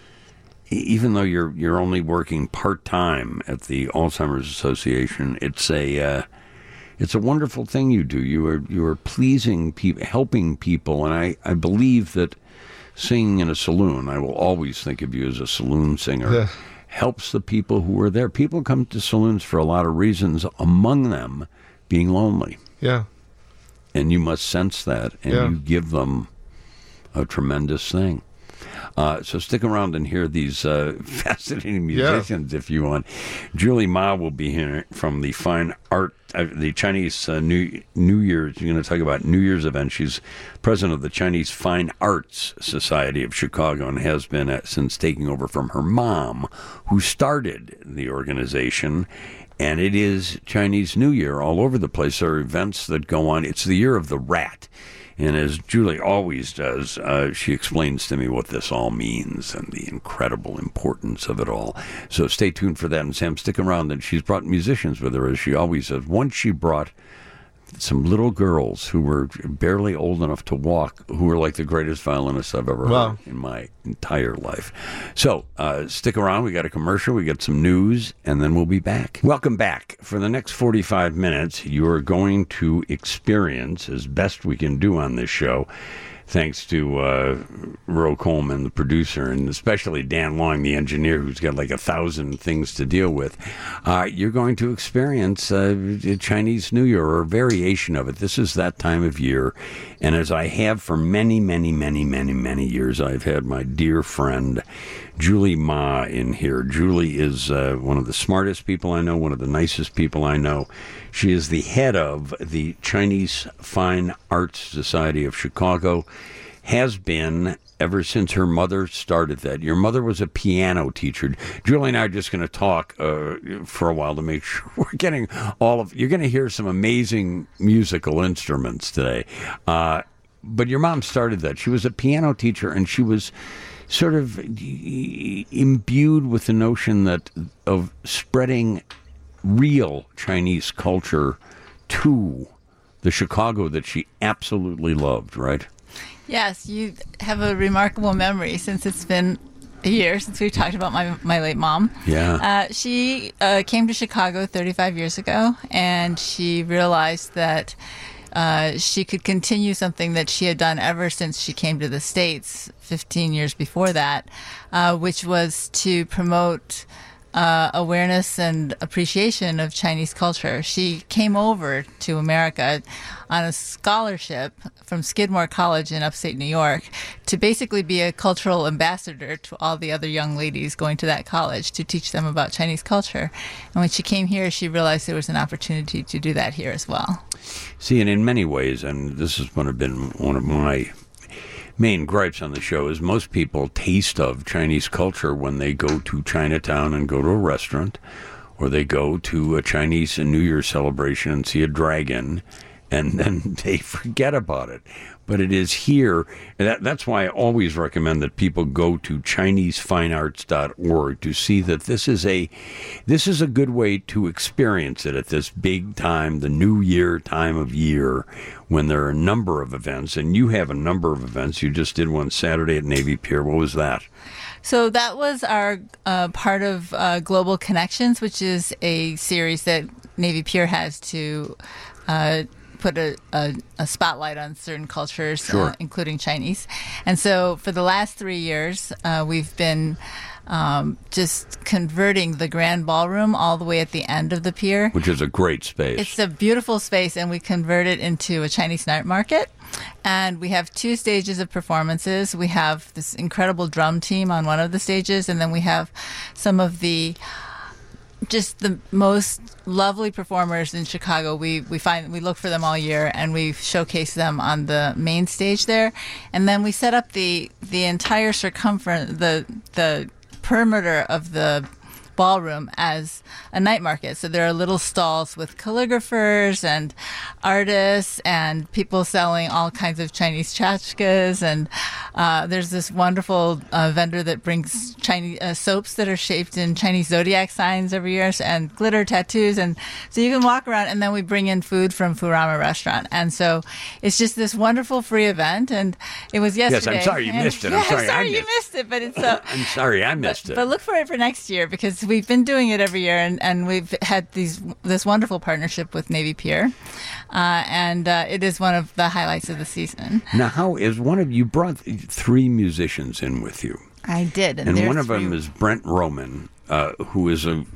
even though you're you're only working part-time at the Alzheimer's Association, it's a... Uh, It's a wonderful thing you do. You are you are pleasing people, helping people, and I, I believe that singing in a saloon, I will always think of you as a saloon singer, yeah. helps the people who are there. People come to saloons for a lot of reasons, among them being lonely. Yeah. And you must sense that, and yeah. you give them a tremendous thing. Uh, so stick around and hear these uh, fascinating musicians yeah. if you want. Julie Ma will be here from the Fine Art, uh, the Chinese uh, New New Year's. You're going to talk about New Year's event. She's president of the Chinese Fine Arts Society of Chicago and has been at, since taking over from her mom, who started the organization. And it is Chinese New Year all over the place. There are events that go on. It's the year of the rat. And as Julie always does, uh, she explains to me what this all means and the incredible importance of it all. So stay tuned for that. And Sam, stick around. And she's brought musicians with her, as she always does. Once she brought some little girls who were barely old enough to walk, who were like the greatest violinists I've ever Wow. heard in my entire life. So uh, stick around. We got a commercial. We got some news, and then we'll be back. Welcome back. For the next forty-five minutes, you are going to experience, as best we can do on this show, thanks to uh, Ro Coleman, the producer, and especially Dan Long, the engineer, who's got like a thousand things to deal with. Uh, you're going to experience uh, Chinese New Year, or a variation of it. This is that time of year. And as I have for many, many, many, many, many years, I've had my dear friend Julie Ma in here. Julie is uh, one of the smartest people I know, one of the nicest people I know. She is the head of the Chinese Fine Arts Society of Chicago, has been ever since her mother started that. Your mother was a piano teacher. Julie and I are just going to talk uh, for a while to make sure we're getting all of... You're going to hear some amazing musical instruments today. Uh, but your mom started that. She was a piano teacher, and she was sort of imbued with the notion that of spreading real Chinese culture to the Chicago that she absolutely loved, right? Yes, you have a remarkable memory, since it's been a year since we talked about my my late mom. Yeah. Uh, she uh, came to Chicago thirty-five years ago, and she realized that uh, she could continue something that she had done ever since she came to the States fifteen years before that, uh, which was to promote Uh, awareness and appreciation of Chinese culture. She came over to America on a scholarship from Skidmore College in upstate New York to basically be a cultural ambassador to all the other young ladies going to that college to teach them about Chinese culture. And when she came here, she realized there was an opportunity to do that here as well. See, and in many ways, and this has been one of my main gripes on the show, is most people taste of Chinese culture when they go to Chinatown and go to a restaurant, or they go to a Chinese New Year celebration and see a dragon, and then they forget about it. But it is here, and that, that's why I always recommend that people go to Chinese Fine Arts dot org to see that this is a this is a good way to experience it at this big time, the New Year time of year, when there are a number of events, and you have a number of events. You just did one Saturday at Navy Pier. What was that? So that was our uh, part of uh, Global Connections, which is a series that Navy Pier has to uh, put a, a, a spotlight on certain cultures, sure. uh, including Chinese. And so for the last three years, uh, we've been um, just converting the Grand Ballroom all the way at the end of the pier. Which is a great space. It's a beautiful space, and we convert it into a Chinese night market. And we have two stages of performances. We have this incredible drum team on one of the stages, and then we have some of the just the most lovely performers in Chicago. We we find we look for them all year, and we showcase them on the main stage there. And then we set up the the entire circumference, the the perimeter of the ballroom as a night market. So there are little stalls with calligraphers and artists and people selling all kinds of Chinese tchotchkes. And uh, there's this wonderful uh, vendor that brings Chinese uh, soaps that are shaped in Chinese zodiac signs every year, and glitter tattoos. And so you can walk around, and then we bring in food from Furama Restaurant. And so it's just this wonderful free event. And it was yesterday. Yes, I'm sorry you and, missed it. Yeah, I'm sorry, sorry I you missed missed it. But it's so. I'm sorry I missed but, it. But look for it for next year, because we've been doing it every year, and, and we've had these this wonderful partnership with Navy Pier, uh, and uh, it is one of the highlights of the season. Now, how is one of you brought three musicians in with you? I did, and, And one of three... them is Brent Roman, uh, who is a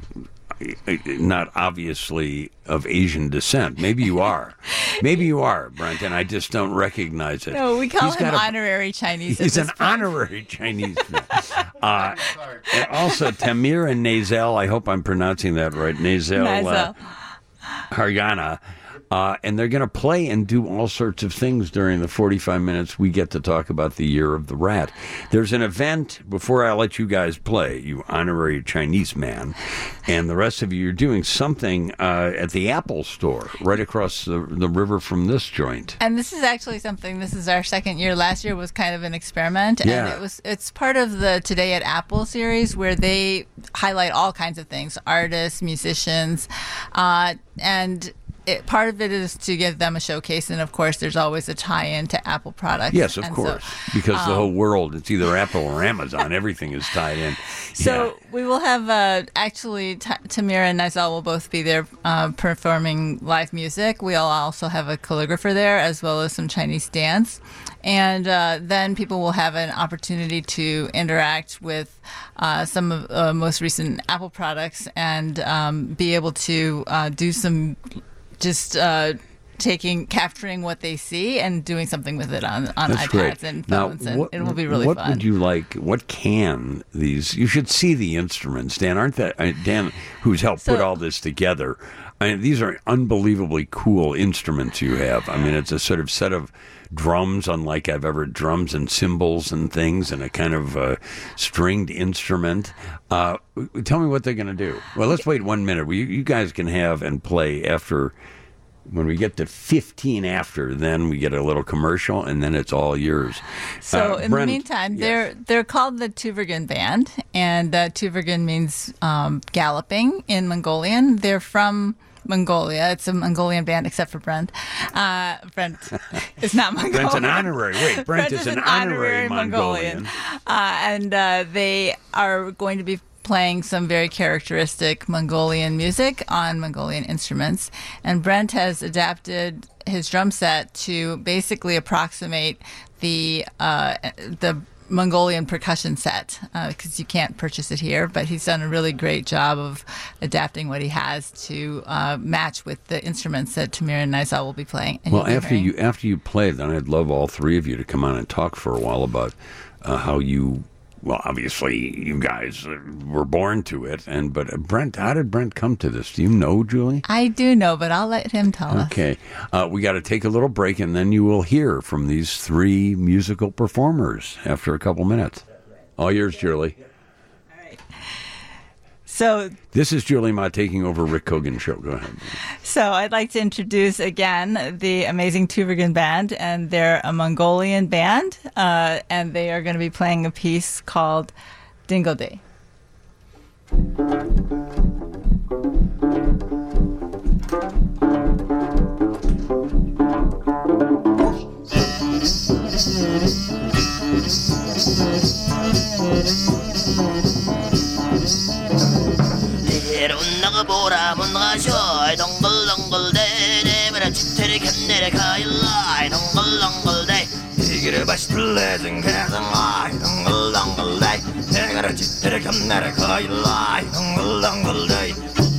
not obviously of Asian descent. Maybe you are. Maybe you are, Brent, and I just don't recognize it. No, we call He's him got a- honorary Chinese. at He's an this point. honorary Chinese man. Uh, and also Tamir and Nazel, I hope I'm pronouncing that right, Nazel uh, Nazel. Haryana. Uh, and they're going to play and do all sorts of things during the forty-five minutes we get to talk about the Year of the Rat. There's an event, before I let you guys play, you honorary Chinese man, and the rest of you, you're doing something uh, at the Apple store right across the, the river from this joint. And this is actually something, this is our second year. Last year was kind of an experiment. Yeah. And it was it's part of the Today at Apple series, where they highlight all kinds of things, artists, musicians, uh, and it, part of it is to give them a showcase, and of course, there's always a tie-in to Apple products. Yes, of and course, so, because um, the whole world, it's either Apple or Amazon. Everything is tied in. So Yeah. we will have uh, actually T- Tamira and Nizal will both be there uh, performing live music. We'll also have a calligrapher there as well as some Chinese dance, and uh, then people will have an opportunity to interact with uh, some of the uh, most recent Apple products and um, be able to uh, do some just. Uh, taking capturing what they see and doing something with it on, on That's iPads great. and Now, phones, and what, it will be really what fun. would you like? What can these? You should see the instruments, Dan. Aren't that uh, Dan, who's helped So- put all this together? I mean, these are unbelievably cool instruments you have. I mean, it's a sort of set of drums, unlike I've ever drums and cymbals and things, and a kind of uh, stringed instrument. Uh, tell me what they're going to do. Well, let's wait one minute. You, you guys can have and play after. When we get to fifteen after, then we get a little commercial, and then it's all yours. So Uh, in Brent, the meantime, yes. they're they're called the Tuvergen Band, and uh, Tuvergen means um, galloping in Mongolian. They're from Mongolia. It's a Mongolian band, except for Brent. Uh, Brent is not Mongolian. Brent's an honorary. Wait, Brent, Brent is, an honorary, Mongolian. Uh, and uh, they are going to be playing some very characteristic Mongolian music on Mongolian instruments. And Brent has adapted his drum set to basically approximate the uh, the Mongolian percussion set, because uh, you can't purchase it here, but he's done a really great job of adapting what he has to uh, match with the instruments that Tamira and Nizal will be playing. And Well, you'll be after hearing- you after you play, then I'd love all three of you to come on and talk for a while about uh, how you. Well, obviously, you guys uh, were born to it, and but uh, Brent, how did Brent come to this? Do you know, Julie? I do know, but I'll let him tell us. Okay, uh, we got to take a little break, and then you will hear from these three musical performers after a couple minutes. All yours, Julie. So, This is Julie Ma taking over Rick Kogan Show. Go ahead. so I'd like to introduce again the amazing Tuvergen Band, and they're a Mongolian band, uh, and they are going to be playing a piece called Dingo Day. 내려온나가 보라 문가 쇼이 동글동글대 내버려 지태리 캔내려 가일라이 동글동글대 이기를 바시 둘레진 개성아이 동글동글대 내가라 지태리 캔내려 가일라이 동글동글대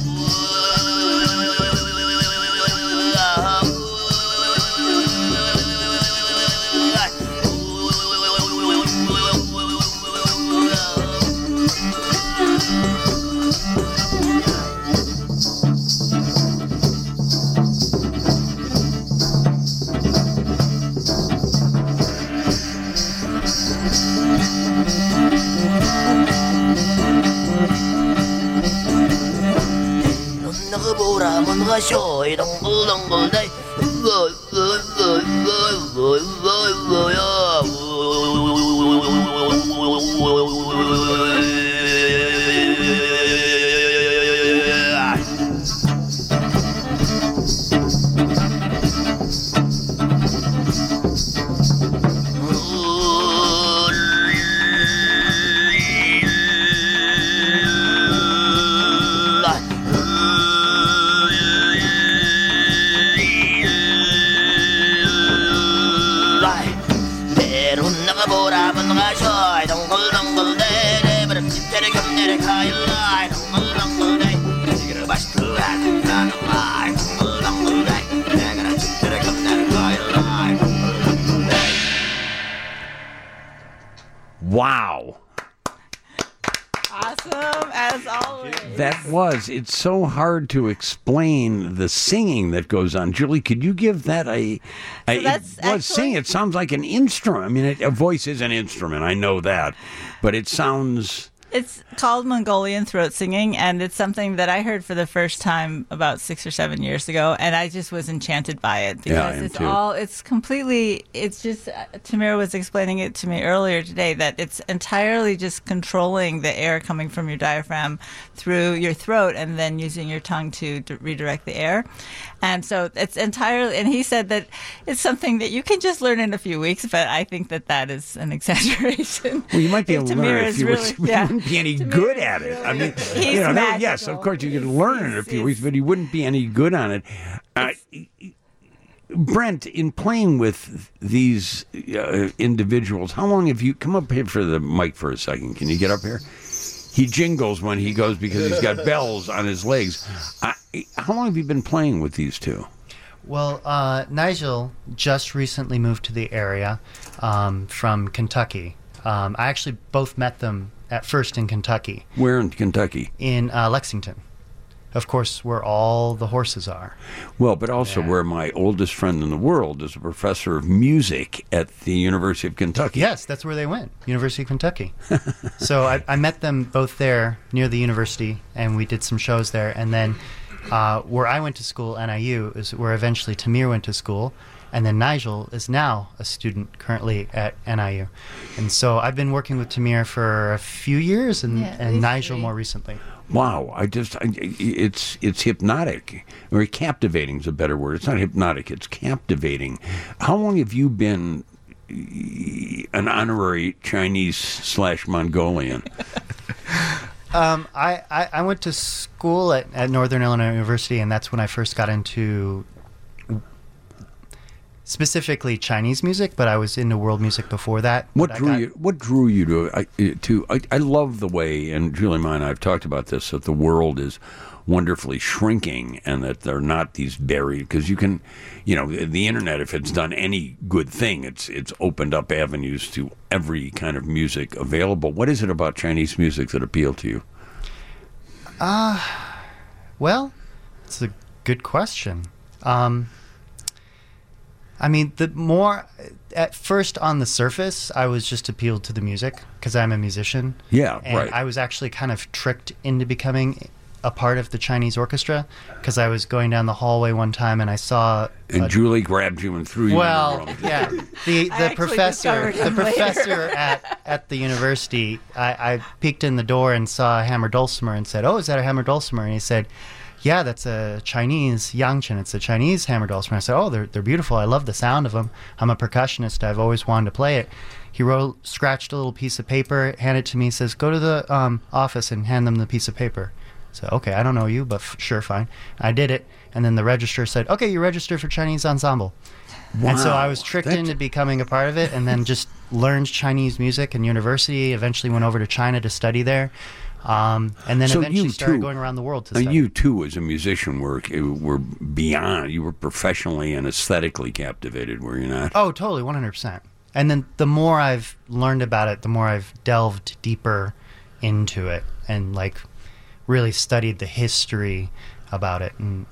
너가 보라 문가 쇼이 동글동글대 Wow. Awesome, as always. That was. It's so hard to explain the singing that goes on. Julie, could you give that a... a that's it was actually- singing. It sounds like an instrument. I mean, it, a voice is an instrument. I know that. But it sounds... It's called Mongolian throat singing, and it's something that I heard for the first time about six or seven years ago, and I just was enchanted by it because Yeah, I am it's too. all, it's completely, it's just, uh, Tamira was explaining it to me earlier today, that it's entirely just controlling the air coming from your diaphragm through your throat and then using your tongue to d- redirect the air. And so it's entirely, and he said that it's something that you can just learn in a few weeks, but I think that that is an exaggeration. Well, you might be able to learn it if Tamira's you, really, were, you yeah. wouldn't be any Tamira's good at it. I mean, He's you know, magical. yes, of course you could He's- learn it in a he's- few he's- weeks, but you wouldn't be any good on it. Uh, Brent, in playing with these uh, individuals, how long have you come up here for the mic for a second? Can you get up here? He jingles when he goes because he's got bells on his legs. Uh, how long have you been playing with these two? Well, uh, Nigel just recently moved to the area um, from Kentucky. Um, I actually both met them at first in Kentucky, Where in Kentucky? in uh, Lexington. Of course, where all the horses are. Well, but also Yeah. where my oldest friend in the world is a professor of music at the University of Kentucky. Yes, that's where they went, University of Kentucky. So I, I met them both there near the university, and we did some shows there. And then uh, where I went to school, N I U, is where eventually Tamir went to school. And then Nigel is now a student currently at N I U. And so I've been working with Tamir for a few years, and, Yeah, at and least Nigel three. more recently. Wow, I just, I, it's it's hypnotic, or captivating is a better word. It's not hypnotic, it's captivating. How long have you been an honorary Chinese slash Mongolian? Um, I, I, I went to school at, at Northern Illinois University, and that's when I first got into specifically Chinese music, but I was into world music before that. What But I drew got- you? What drew you to? I, to I, I love the way, and Julie and I and I have talked about this, that the world is wonderfully shrinking, and that they're not these buried. Because you can, you know, the internet, if it's done any good thing, it's it's opened up avenues to every kind of music available. What is it about Chinese music that appealed to you? Well, it's a good question. Um, I mean, the more at first on the surface, I was just appealed to the music because I'm a musician. Yeah, and right. I was actually kind of tricked into becoming a part of the Chinese orchestra because I was going down the hallway one time and I saw. And a- Julie grabbed you and threw you well, in the room. yeah, the I the actually professor, discovered the him later. professor at at the university. I, I peeked in the door and saw a hammer dulcimer and said, "Oh, is that a hammer dulcimer?" And he said, "Yeah, that's a Chinese yangchen. It's a Chinese hammer dulcimer." I said, "Oh, they're they're beautiful. I love the sound of them. I'm a percussionist. I've always wanted to play it." He wrote, scratched a little piece of paper, handed it to me, says, "Go to the um, office and hand them the piece of paper." So, okay, I don't know you, but f- sure, fine. I did it, and then the registrar said, "Okay, you're registered for Chinese ensemble." And so I was tricked That- into becoming a part of it, and then just learned Chinese music in university. Eventually went over to China to study there, um, and then So eventually you started too- going around the world to Now, study. you too, as a musician, were were beyond. You were professionally and aesthetically captivated, were you not? Oh, totally, one hundred percent. And then the more I've learned about it, the more I've delved deeper into it, and like really studied the history about it. And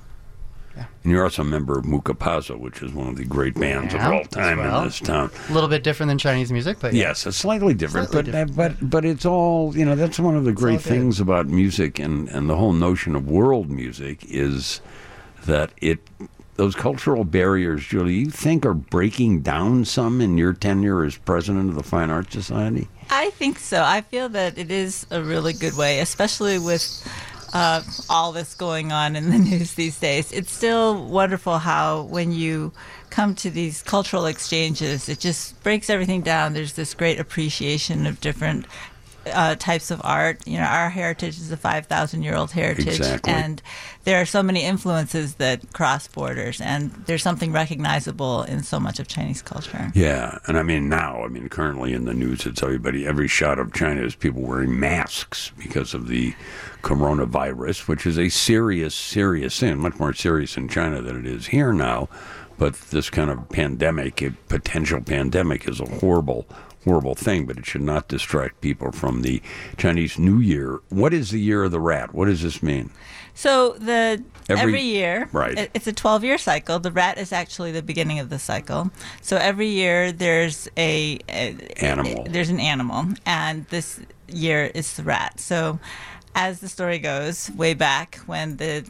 And you're also a member of Mukapaza, which is one of the great bands Yeah, of all as time well. in this town. a little bit different than Chinese music, but yeah. Yes, it's slightly different, Slightly but different, but but it's all, you know, that's one of the great all good. things about music and and the whole notion of world music is that it those cultural barriers, Julie, you think are breaking down some in your tenure as president of the Fine Arts Society? I think so. I feel that it is a really good way, especially with uh, all this going on in the news these days. It's still wonderful how when you come to these cultural exchanges, it just breaks everything down. There's this great appreciation of different uh, types of art. You know, our heritage is a five thousand year old heritage, Exactly. and there are so many influences that cross borders, and there's something recognizable in so much of Chinese culture. Yeah, and I mean now, I mean currently in the news, it's everybody. Every shot of China is people wearing masks because of the coronavirus, which is a serious, serious thing. Much more serious in China than it is here now. But this kind of pandemic, a potential pandemic, is a horrible, horrible thing, but it should not distract people from the Chinese New Year. What is the year of the rat? What does this mean? So the Every- every, year, right. it- it's a twelve-year cycle. The rat is actually the beginning of the cycle. So every year there's a, a Animal. There's an animal, and this year is the rat. So as the story goes, way back when the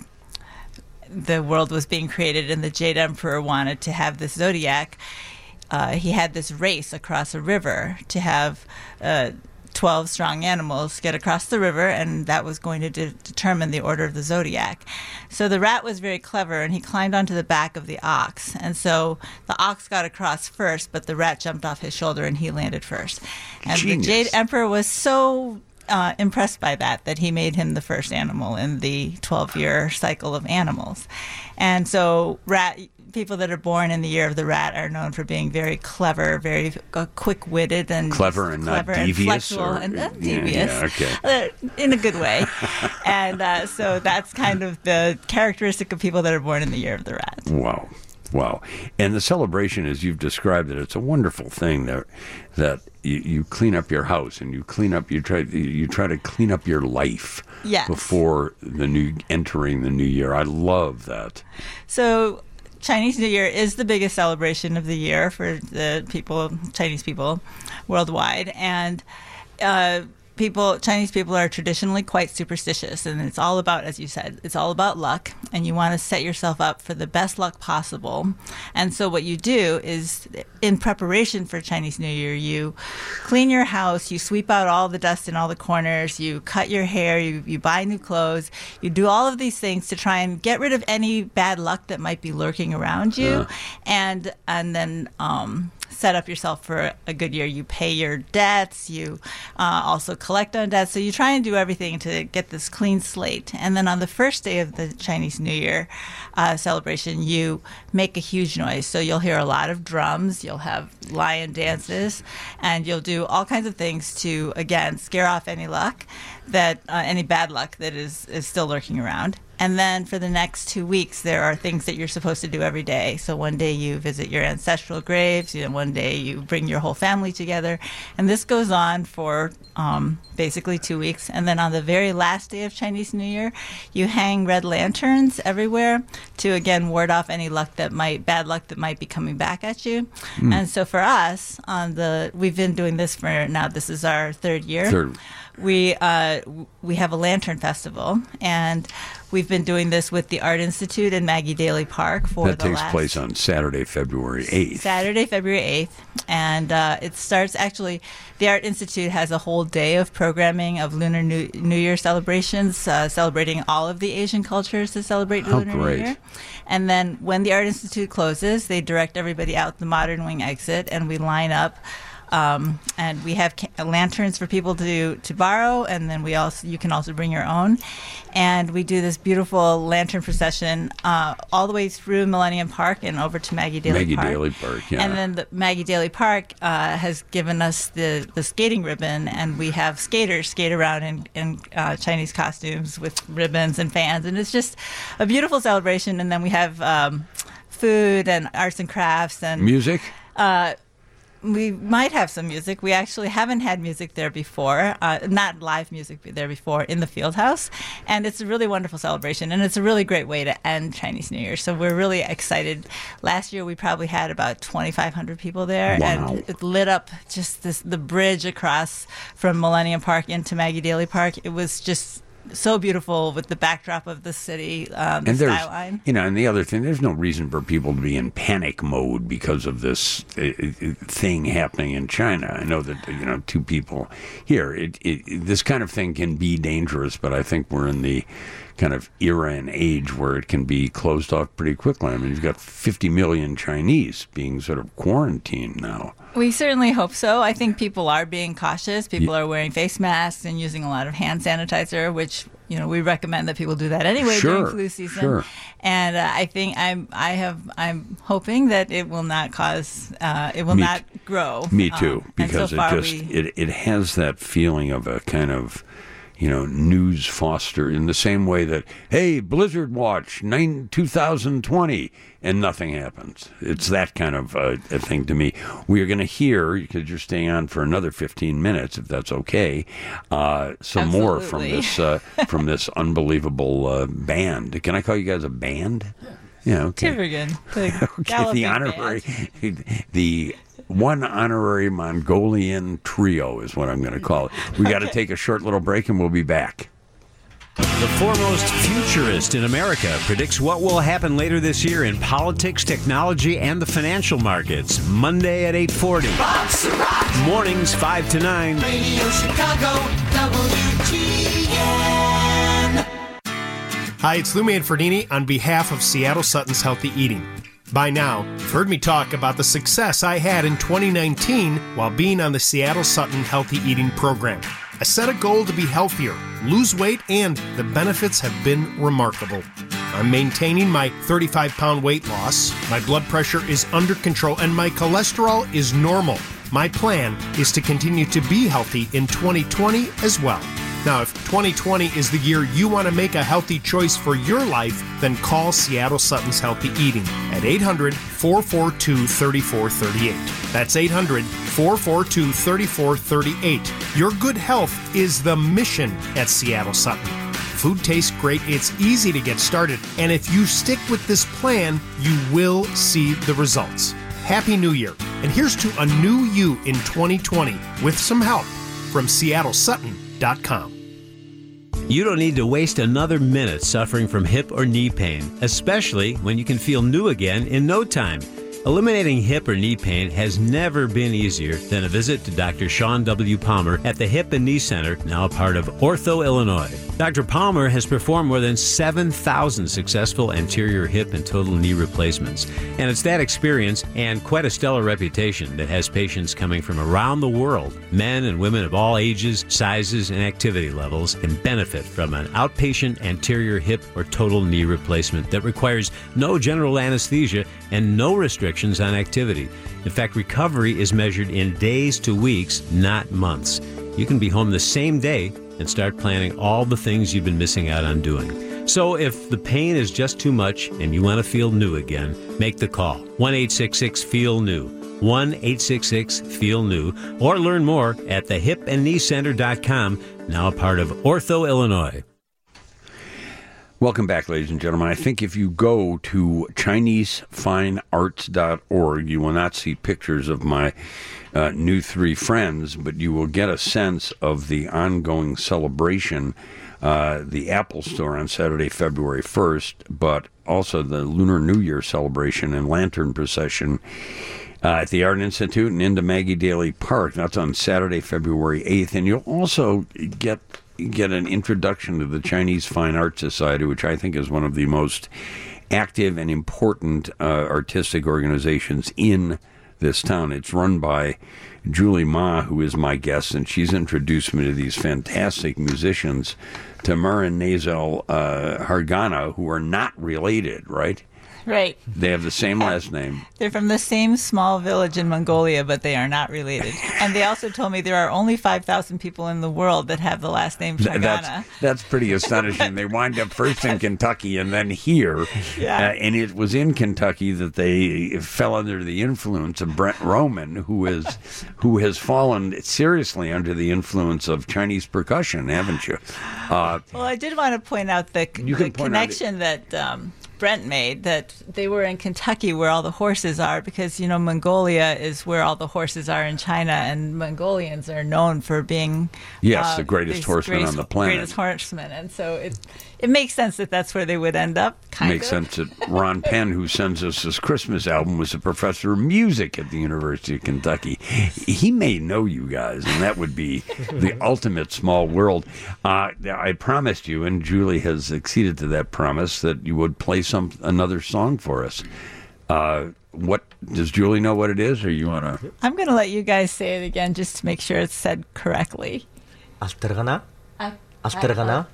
the world was being created and the Jade Emperor wanted to have this zodiac, uh, he had this race across a river to have uh, twelve strong animals get across the river, and that was going to de- determine the order of the zodiac. So the rat was very clever, and he climbed onto the back of the ox. And so the ox got across first, but the rat jumped off his shoulder, and he landed first. And Genius. the Jade Emperor was so uh, impressed by that that he made him the first animal in the twelve-year cycle of animals. And so rat people that are born in the year of the rat are known for being very clever, very uh, quick-witted, and Clever and not clever and devious, flexible or- and not yeah, devious, yeah, okay. uh, in a good way. And uh, so that's kind of the characteristic of people that are born in the year of the rat. Wow. Wow. And the celebration, as you've described it, it's a wonderful thing that that you, you clean up your house and you clean up, you try you try to clean up your life Yes. before the new entering the new year. I love that. So Chinese New Year is the biggest celebration of the year for the people, Chinese people worldwide. And uh, people, Chinese people are traditionally quite superstitious. And it's all about, as you said, it's all about luck. And you want to set yourself up for the best luck possible. And so what you do is, in preparation for Chinese New Year, you clean your house, you sweep out all the dust in all the corners, you cut your hair, you, you buy new clothes, you do all of these things to try and get rid of any bad luck that might be lurking around you, Uh. and and then um, set up yourself for a good year. You pay your debts, you uh, also collect on debts, so you try and do everything to get this clean slate. And then on the first day of the Chinese New Year uh, celebration, you make a huge noise. So you'll hear a lot of drums, you'll have lion dances, and you'll do all kinds of things to, again, scare off any luck, that uh, any bad luck that is, is still lurking around. And then for the next two weeks, there are things that you're supposed to do every day. So one day you visit your ancestral graves, you know, one day you bring your whole family together. And this goes on for um, basically two weeks. And then on the very last day of Chinese New Year, you hang red lanterns everywhere to, again, ward off any luck that might, bad luck that might be coming back at you. Hmm. And so for us, on the, we've been doing this for now, this is our third year. Third. We uh, w- we have a lantern festival, and we've been doing this with the Art Institute in Maggie Daly Park for That the takes last place on Saturday, February eighth. Saturday, February eighth, and uh, it starts actually. The Art Institute has a whole day of programming of Lunar New, New Year celebrations, uh, celebrating all of the Asian cultures that celebrate How Lunar great. New Year. And then when the Art Institute closes, they direct everybody out the Modern Wing exit, and we line up. Um, and we have ca- lanterns for people to to borrow, and then we also you can also bring your own. And we do this beautiful lantern procession uh, all the way through Millennium Park and over to Maggie Daly Maggie Park. Daly Park, yeah. And then the Maggie Daly Park uh, has given us the, the skating ribbon, and we have skaters skate around in, in uh, Chinese costumes with ribbons and fans, and it's just a beautiful celebration. And then we have um, food and arts and crafts and Music? uh, we might have some music. We actually haven't had music there before, uh, not live music there before in the field house. And it's a really wonderful celebration, and it's a really great way to end Chinese New Year. So we're really excited. Last year we probably had about twenty-five hundred people there, Wow. and it lit up just this the bridge across from Millennium Park into Maggie Daly Park. It was just so beautiful with the backdrop of the city, um, the And there's, skyline. you know, and the other thing, there's no reason for people to be in panic mode because of this uh, uh, thing happening in China. I know that, you know, two people here, it, it, this kind of thing can be dangerous, but I think we're in the kind of era and age where it can be closed off pretty quickly. I mean, you've got fifty million Chinese being sort of quarantined now. We certainly hope so. I think people are being cautious. People are wearing face masks and using a lot of hand sanitizer, which, you know, we recommend that people do that anyway Sure, during flu season. sure. And uh, I think I'm I have I'm hoping that it will not cause uh, it will Me not grow. Me too, Um, and because so far it just we, it, it has that feeling of a kind of, you know, news foster in the same way that, hey, Blizzard Watch, nine, two thousand twenty, and nothing happens. It's that kind of uh, a thing to me. We are going to hear, because you're staying on for another fifteen minutes, if that's okay, uh, some Absolutely. more from this uh, from this unbelievable uh, band. Can I call you guys a band? Yeah, okay. Tivergen, the Okay, galloping the honorary, band. the one honorary Mongolian trio is what I'm going to call it. We got to take a short little break, and we'll be back. The foremost futurist in America predicts what will happen later this year in politics, technology, and the financial markets. Monday at eight forty. Bob Sirott. Mornings five to nine. Radio Chicago, W G N. Hi, it's Lou Manfredini on behalf of Seattle Sutton's Healthy Eating. By now, you've heard me talk about the success I had in twenty nineteen while being on the Seattle Sutton Healthy Eating program. I set a goal to be healthier, lose weight, and the benefits have been remarkable. I'm maintaining my thirty-five pound weight loss, my blood pressure is under control, and my cholesterol is normal. My plan is to continue to be healthy in twenty twenty as well. Now, if twenty twenty is the year you want to make a healthy choice for your life, then call Seattle Sutton's Healthy Eating at eight hundred, four four two, three four three eight. That's eight hundred, four four two, three four three eight. Your good health is the mission at Seattle Sutton. Food tastes great, it's easy to get started, and if you stick with this plan, you will see the results. Happy New Year, and here's to a new you in twenty twenty with some help from Seattle Sutton dot com. You don't need to waste another minute suffering from hip or knee pain, especially when you can feel new again in no time. Eliminating hip or knee pain has never been easier than a visit to Doctor Sean W. Palmer at the Hip and Knee Center, now a part of Ortho, Illinois. Doctor Palmer has performed more than seven thousand successful anterior hip and total knee replacements. And it's that experience and quite a stellar reputation that has patients coming from around the world. Men and women of all ages, sizes, and activity levels can benefit from an outpatient anterior hip or total knee replacement that requires no general anesthesia and no restrictions on activity. In fact, recovery is measured in days to weeks, not months. You can be home the same day and start planning all the things you've been missing out on doing. So if the pain is just too much and you want to feel new again, make the call. one eight six six feel new. one eight six six feel new. Or learn more at the hip and knee center dot com, now a part of Ortho, Illinois. Welcome back, ladies and gentlemen. I think if you go to Chinese Fine Arts dot org, you will not see pictures of my uh, new three friends, but you will get a sense of the ongoing celebration, uh, the Apple Store on Saturday, February first, but also the Lunar New Year celebration and lantern procession uh, at the Art Institute and into Maggie Daly Park. That's on Saturday, February eighth, and you'll also get get an introduction to the Chinese Fine Art Society, which I think is one of the most active and important uh, artistic organizations in this town. It's run by Julie Ma, who is my guest, and she's introduced me to these fantastic musicians, Tamar and Nazel uh, Hargana, who are not related, right? Right. They have the same last name. They're from the same small village in Mongolia, but they are not related. And they also told me there are only five thousand people in the world that have the last name Hargana. That's, that's pretty astonishing. They wind up first in Kentucky and then here. Yeah. Uh, and it was in Kentucky that they fell under the influence of Brent Roman, who is who has fallen seriously under the influence of Chinese percussion, haven't you? Uh, well, I did want to point out the, You the can point connection that um, Brent made, that they were in Kentucky where all the horses are, because, you know, Mongolia is where all the horses are in China, and Mongolians are known for being Yes, uh, the greatest these horsemen greatest- on the planet. Greatest horsemen, and so it it makes sense that that's where they would end up. Kind Makes of. sense that Ron Penn, who sends us his Christmas album, was a professor of music at the University of Kentucky. He may know you guys, and that would be the ultimate small world. Uh, I promised you, and Julie has acceded to that promise, that you would play some another song for us. Uh, what does Julie know what it is, or you want to? I'm going to let you guys say it again just to make sure it's said correctly. Aftergana? Aftergana?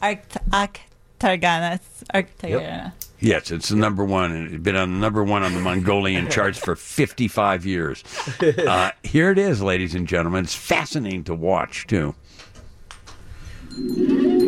Arctargana. Arctargana. Yes, it's the number one, and it's been on the number one on the Mongolian charts for fifty-five years. Uh, here it is, ladies and gentlemen. It's fascinating to watch, too.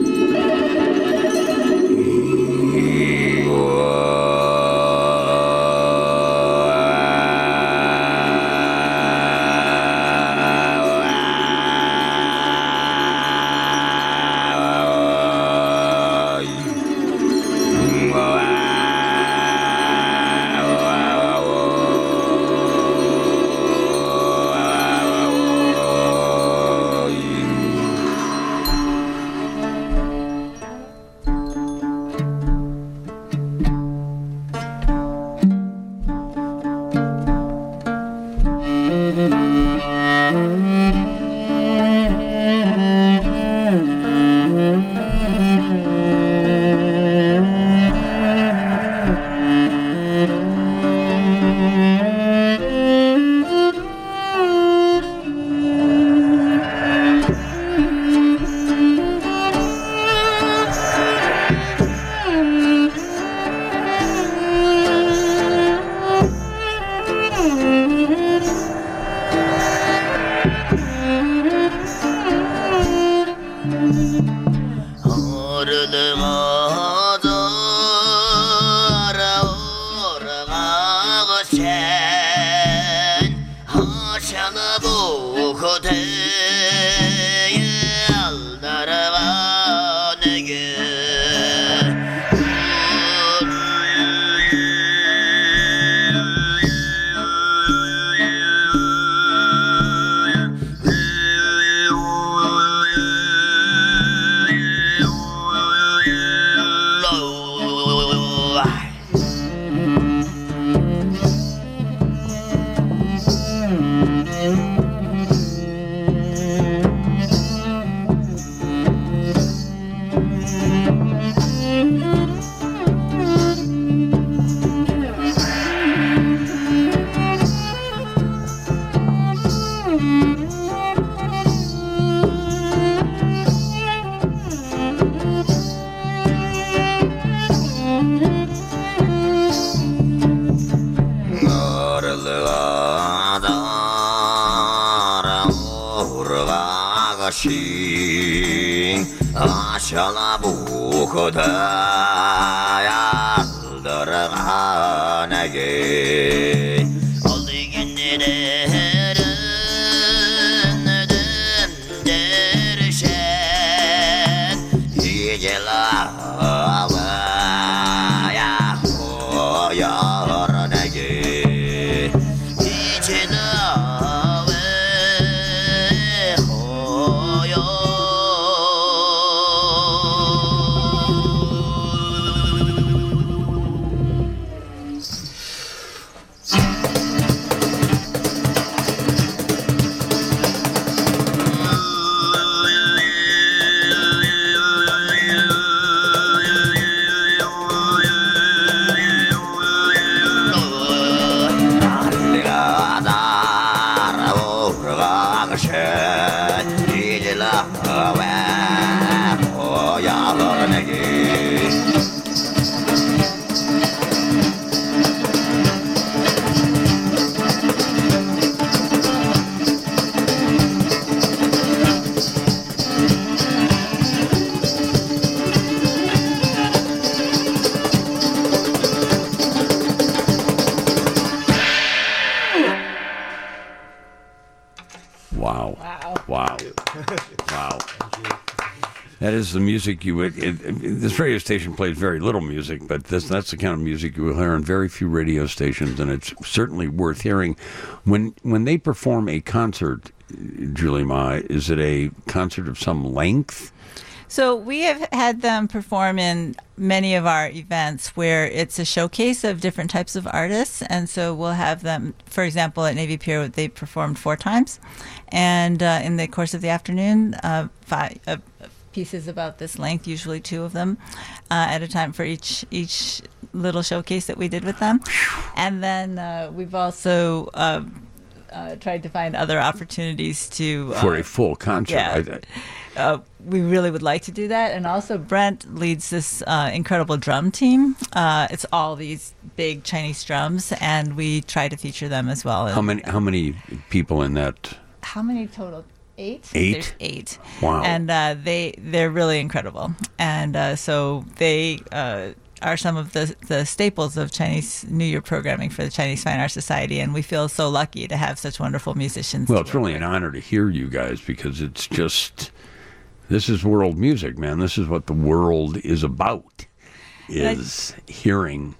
아샬라부코다야 들어가네게 올리긴 내려는 든데르셴 이제라와야 호여러네게 이제라와 Wow. Wow. Wow. Wow. That is the music you would. It, it, this radio station plays very little music, but this, that's the kind of music you will hear on very few radio stations, and it's certainly worth hearing. When when they perform a concert, Julie Ma, is it a concert of some length? So we have had them perform in many of our events where it's a showcase of different types of artists. And so we'll have them, for example, at Navy Pier, they performed four times. And uh, in the course of the afternoon, uh, five uh, pieces about this length, usually two of them uh, at a time for each each little showcase that we did with them. And then uh, we've also uh, uh, tried to find other opportunities to... Uh, for a full concert. Yeah. I, Uh, we really would like to do that. And also Brent leads this uh, incredible drum team. Uh, it's all these big Chinese drums, and we try to feature them as well. how many How many people in that? How many total? Eight? Eight? There's eight. Wow. And uh, they, they're really incredible. And uh, so they uh, are some of the, the staples of Chinese New Year programming for the Chinese Fine Arts Society, and we feel so lucky to have such wonderful musicians. Well, to it's work really with. an honor to hear you guys, because it's just... This is world music, man. This is what the world is about, is hearing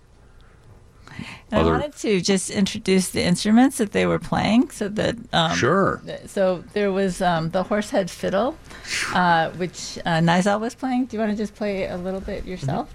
And other... I wanted to just introduce the instruments that they were playing, so that um, Sure. th- so there was um, the horsehead fiddle, uh, which uh, Nizal was playing. Do you want to just play a little bit yourself?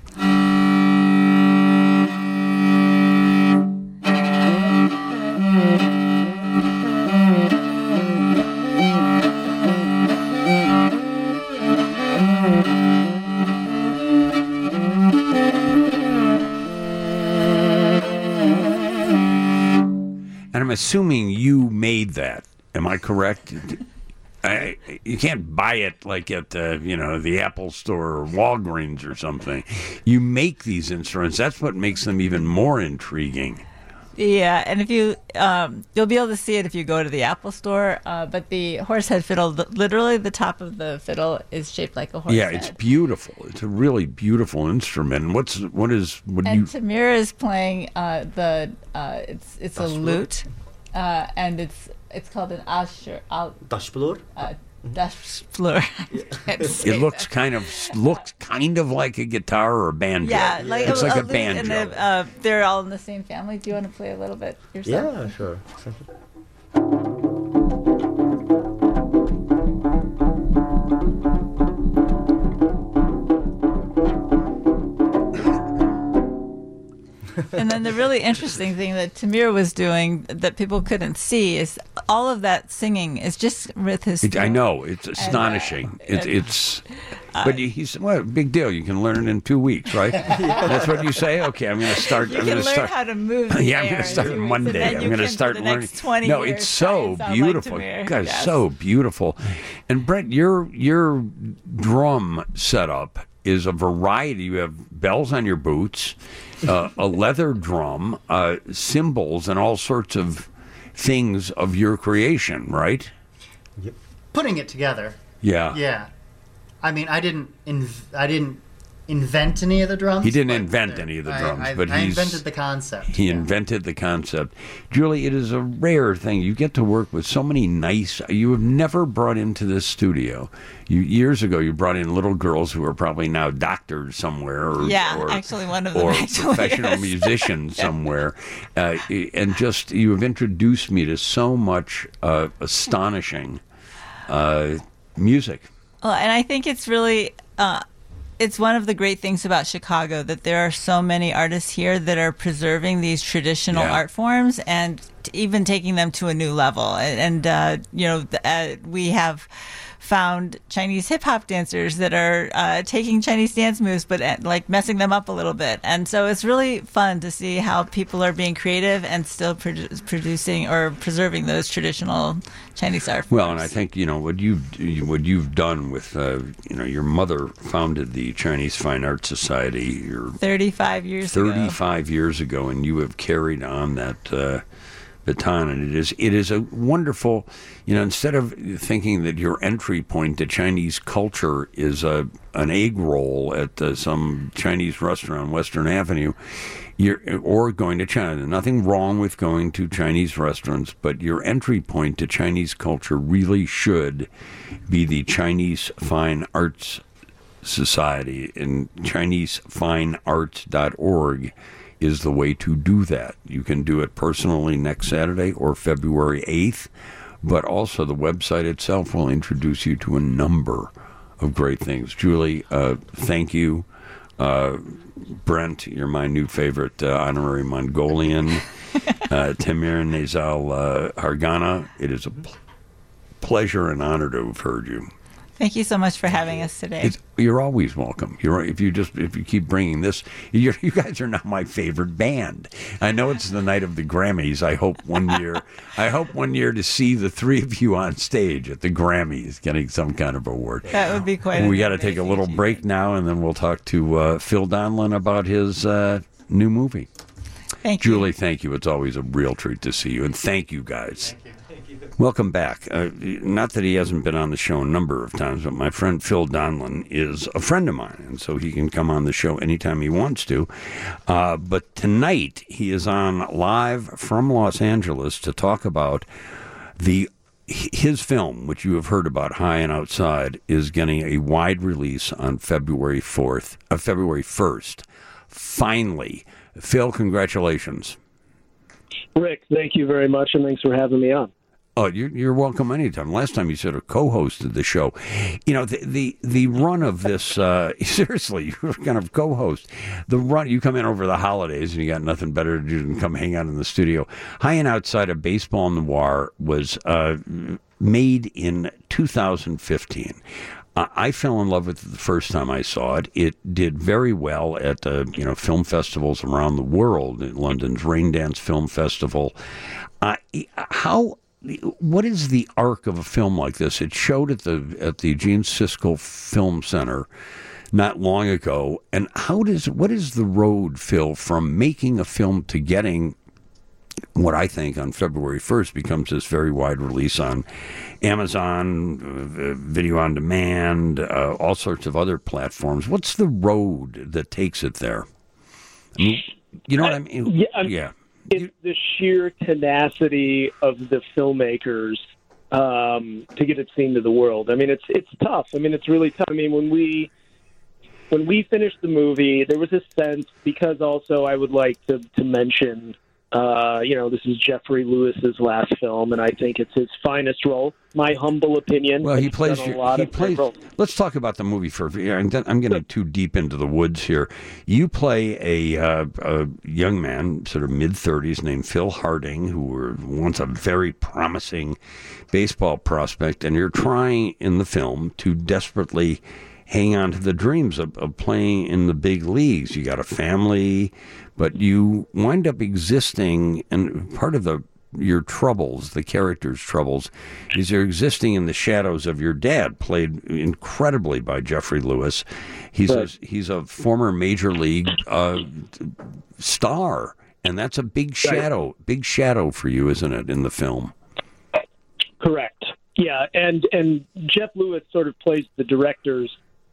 And I'm assuming you made that. Am I correct? I, you can't buy it like at uh, you know the Apple Store or Walgreens or something. You make these instruments. That's what makes them even more intriguing. Yeah, and if you um, you'll be able to see it if you go to the Apple Store. Uh, but the horsehead fiddle, the, literally the top of the fiddle is shaped like a horse Yeah, head. it's beautiful. It's a really beautiful instrument. What's what is what And you? Tamira is playing uh, the uh, it's it's a lute, uh, and it's it's called an ashur al Dashblur? uh, dashfleur. It looks kind of looks kind of like a guitar or a banjo. Yeah, like it's a, like a, lute, banjo. and the, uh, they're all in the same family. Do you want to play a little bit yourself? Yeah, sure. And then the really interesting thing that Tamir was doing that people couldn't see is all of that singing is just with his. It, I throat. know it's And, uh, astonishing. it's and- it's, but he said, "Well, big deal. You can learn it in two weeks, right?" That's what you say. Okay, I'm going to start. You I'm can going to learn start. how to move. the Yeah, I'm air going to in start two weeks, and Monday. then I'm you going to can, start for the learning. next twenty no, years, it's try so and sound like beautiful, Tamir. guys. Yes. So beautiful. And Brett, your your drum setup is a variety. You have bells on your boots, uh, a leather drum, uh, cymbals, and all sorts of things of your creation, right? Putting it together. Yeah. Yeah. I mean, I didn't. Inv- I didn't invent any of the drums. He didn't but invent the- any of the I- drums, I, but I he's invented the concept. He invented the concept. Julie, it is a rare thing. You get to work with so many nice. You have never brought into this studio. You, years ago, you brought in little girls who are probably now doctors somewhere, or, Yeah, or, actually one of them or actually professional is. musicians somewhere, uh, and just you have introduced me to so much uh, astonishing uh, music. Well, and I think it's really, uh, it's one of the great things about Chicago that there are so many artists here that are preserving these traditional Yeah. art forms and t- even taking them to a new level. And, and uh, you know, th- uh, we have found Chinese hip hop dancers that are uh, taking Chinese dance moves, but uh, like messing them up a little bit. And so it's really fun to see how people are being creative and still produ- producing or preserving those traditional Chinese art forms. Well, and I think you know what you've what you've done with uh, you know your mother founded the Chinese Fine Art Society. Your thirty-five years ago. thirty-five years ago, and you have carried on that uh, baton, and it is it is a wonderful. You know, instead of thinking that your entry point to Chinese culture is a an egg roll at uh, some Chinese restaurant on Western Avenue, you're, or going to China. There's nothing wrong with going to Chinese restaurants, but your entry point to Chinese culture really should be the Chinese Fine Arts Society, and Chinese Fine Arts dot org is the way to do that. You can do it personally next Saturday or February eighth, but also the website itself will introduce you to a number of great things. Julie, uh, thank you. Uh, Brent, you're my new favorite uh, honorary Mongolian. uh, Tamir Nazal uh, Hargana, it is a pl- pleasure and honor to have heard you. Thank you so much for having us today. It's, you're always welcome. You're if you just if you keep bringing this, you're, you guys are now my favorite band. I know it's the night of the Grammys. I hope one year, I hope one year to see the three of you on stage at the Grammys, getting some kind of award. That would be quite. We got to take a little break now, and then we'll talk to uh, Phil Donlin about his uh, new movie. Thank you, Julie. Thank you. It's always a real treat to see you, and thank you guys. Welcome back. Uh, not that he hasn't been on the show a number of times, but my friend Phil Donlin is a friend of mine, and so he can come on the show anytime he wants to. Uh, but tonight he is on live from Los Angeles to talk about the his film, which you have heard about, High and Outside, is getting a wide release on February fourth, uh, February first. Finally, Phil, congratulations. Rick, thank you very much, and thanks for having me on. Oh, you're, you're welcome anytime. Last time you sort of co-hosted the show. You know, the the, the run of this, uh, seriously, you were kind of co-host. The run, you come in over the holidays and you got nothing better to do than come hang out in the studio. High and Outside of Baseball Noir was uh, made in two thousand fifteen. Uh, I fell in love with it the first time I saw it. It did very well at uh, you know film festivals around the world. London's Raindance Film Festival. Uh, how? What is the arc of a film like this? It showed at the at the Gene Siskel Film Center not long ago. And how does what is the road, Phil, from making a film to getting what I think on February first becomes this very wide release on Amazon, uh, video on demand, uh, all sorts of other platforms? What's the road that takes it there? I mean, you know what I mean? Yeah. I'm, yeah. It's the sheer tenacity of the filmmakers um, to get it seen to the world. I mean, it's it's tough. I mean, it's really tough. I mean, when we when we finished the movie, there was a sense, because also I would like to to mention, uh, you know, this is Jeffrey Lewis's last film, and I think it's his finest role. My humble opinion. Well, he He's plays. done a Your, lot he of plays. roles. Let's talk about the movie for. I'm getting too deep into the woods here. You play a, uh, a young man, sort of mid thirties, named Phil Harding, who were once a very promising baseball prospect, and you're trying in the film to desperately hang on to the dreams of, of playing in the big leagues. You got a family, but you wind up existing, and part of the your troubles, the character's troubles, is you're existing in the shadows of your dad, played incredibly by Jeffrey Lewis. He's right. a, he's a former major league uh, star, and that's a big shadow, right. big shadow for you, isn't it, in the film? Correct. Yeah, and and Jeff Lewis sort of plays the director's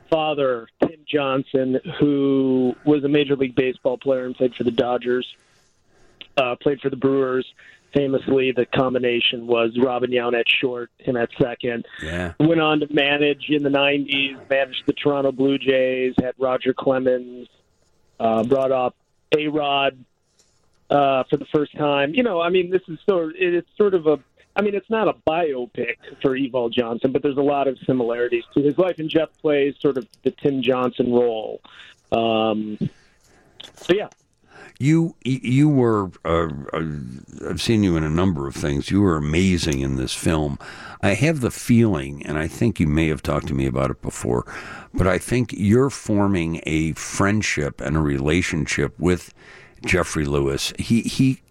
father, Tim Johnson, who was a Major League Baseball player and played for the Dodgers, uh, played for the Brewers. Famously, the combination was Robin Yount at short, him at second. Yeah. Went on to manage in the nineties, managed the Toronto Blue Jays, had Roger Clemens, uh, brought up A-Rod uh, for the first time. You know, I mean, this is sort it's sort of a, I mean, it's not a biopic for Evald Johnson, but there's a lot of similarities to his life, and Jeff plays sort of the Tim Johnson role. Um, so, yeah. You you were, uh, I've seen you in a number of things. You were amazing in this film. I have the feeling, and I think you may have talked to me about it before, but I think you're forming a friendship and a relationship with Jeffrey Lewis. He, he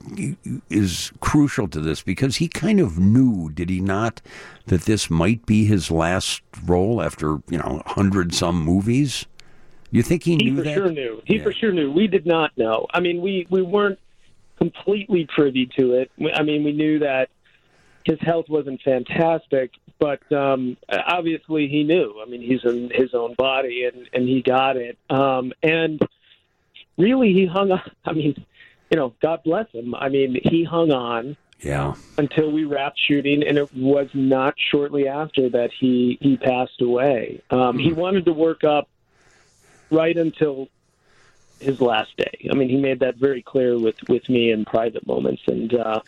is crucial to this because he kind of knew, did he not, that this might be his last role after, you know, a hundred some movies? You think he knew he for that? Sure knew. He yeah. for sure knew. We did not know. I mean, we, we weren't completely privy to it. I mean, we knew that his health wasn't fantastic, but um, obviously he knew. I mean, he's in his own body, and, and he got it. Um, and really, he hung on. I mean, you know, God bless him. I mean, he hung on. Yeah. Until we wrapped shooting, and it was not shortly after that he, he passed away. Um, mm-hmm. He wanted to work up right until his last day. I mean, he made that very clear with, with me in private moments, and uh,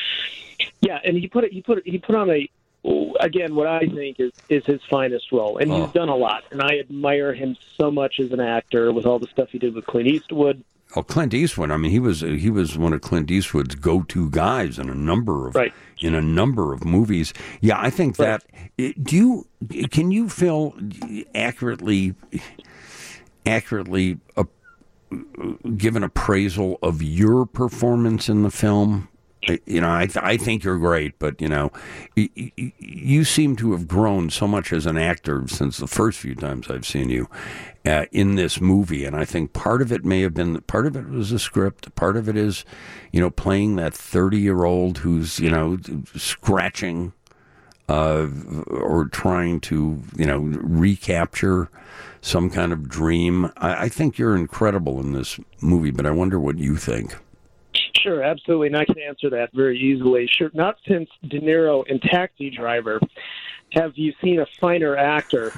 yeah, and he put it, he put it, he put on a again what I think is, is his finest role, and oh. he's done a lot, and I admire him so much as an actor with all the stuff he did with Clint Eastwood. Oh, Clint Eastwood! I mean, he was he was one of Clint Eastwood's go-to guys in a number of right. in a number of movies. Yeah, I think right. that. Do you can you Phil accurately? accurately uh, give an appraisal of your performance in the film? You know, I th- I think you're great, but, you know, y- y- you seem to have grown so much as an actor since the first few times I've seen you uh, in this movie, and I think part of it may have been, part of it was the script, part of it is, you know, playing that thirty-year-old who's, you know, scratching uh, or trying to, you know, recapture some kind of dream. I, I think you're incredible in this movie, but I wonder what you think. Sure, absolutely, and I can answer that very easily. Sure, not since De Niro in Taxi Driver have you seen a finer actor.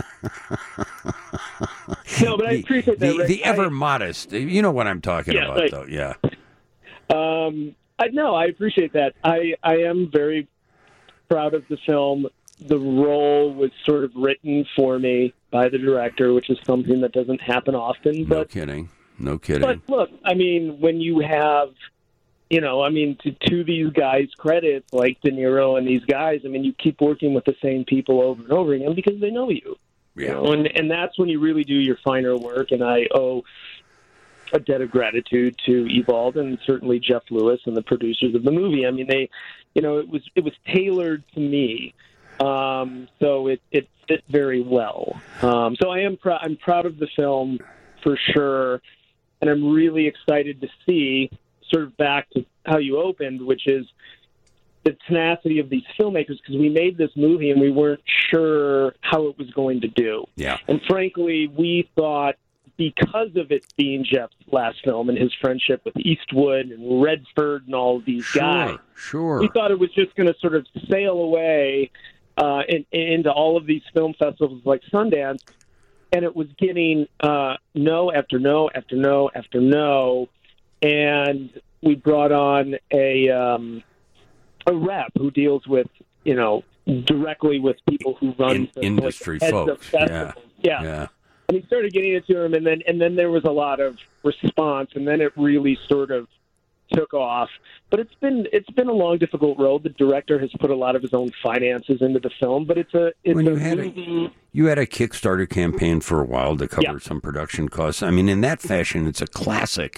No, but I appreciate that. The, Rick. the ever I, modest, you know what I'm talking yeah, about, right. though. Yeah. Um, I no, I appreciate that. I I am very proud of the film. The role was sort of written for me by the director, which is something that doesn't happen often. But, no kidding. No kidding. But look, I mean, when you have, you know, I mean, to, to these guys' credit, like De Niro and these guys, I mean, you keep working with the same people over and over again because they know you. Yeah. You know, and, and that's when you really do your finer work, and I owe a debt of gratitude to Evald and certainly Jeff Lewis and the producers of the movie. I mean, they, you know, it was it was tailored to me. Um, so it, it fit very well. Um, so I am pr- I'm proud of the film for sure, and I'm really excited to see, sort of back to how you opened, which is the tenacity of these filmmakers, because we made this movie and we weren't sure how it was going to do. Yeah. And frankly, we thought because of it being Jeff's last film and his friendship with Eastwood and Redford and all of these sure, guys, sure. we thought it was just going to sort of sail away uh, in, into all of these film festivals like Sundance, and it was getting uh, no after no after no after no, and we brought on a um, a rep who deals with, you know, directly with people who run in, the, industry like, folks. Yeah. yeah, yeah. And he started getting it to him, and then and then there was a lot of response, and then it really sort of took off. But it's been it's been a long, difficult road. The director has put a lot of his own finances into the film, but it's a it's when a you had really, a you had a Kickstarter campaign for a while to cover yeah. some production costs. I mean, in that fashion, it's a classic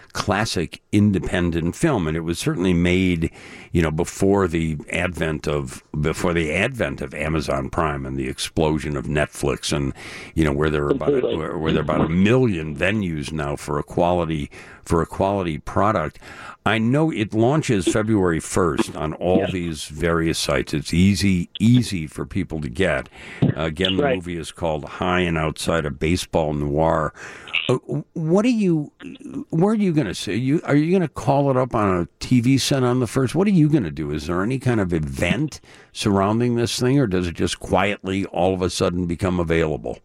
classic independent film, and it was certainly made, you know, before the advent of before the advent of Amazon Prime and the explosion of Netflix, and you know where there are about a, where, where there are about a million venues now for a quality for a quality product. I know it launches February first on all yes. these various sites. It's easy, easy for people to get. Uh, again, the right. movie is called High and Outside, a baseball noir. Uh, what are you? Where are you going to say? You are you going to call it up on a T V set on the first? What are you going to do? Is there any kind of event surrounding this thing, or does it just quietly all of a sudden become available?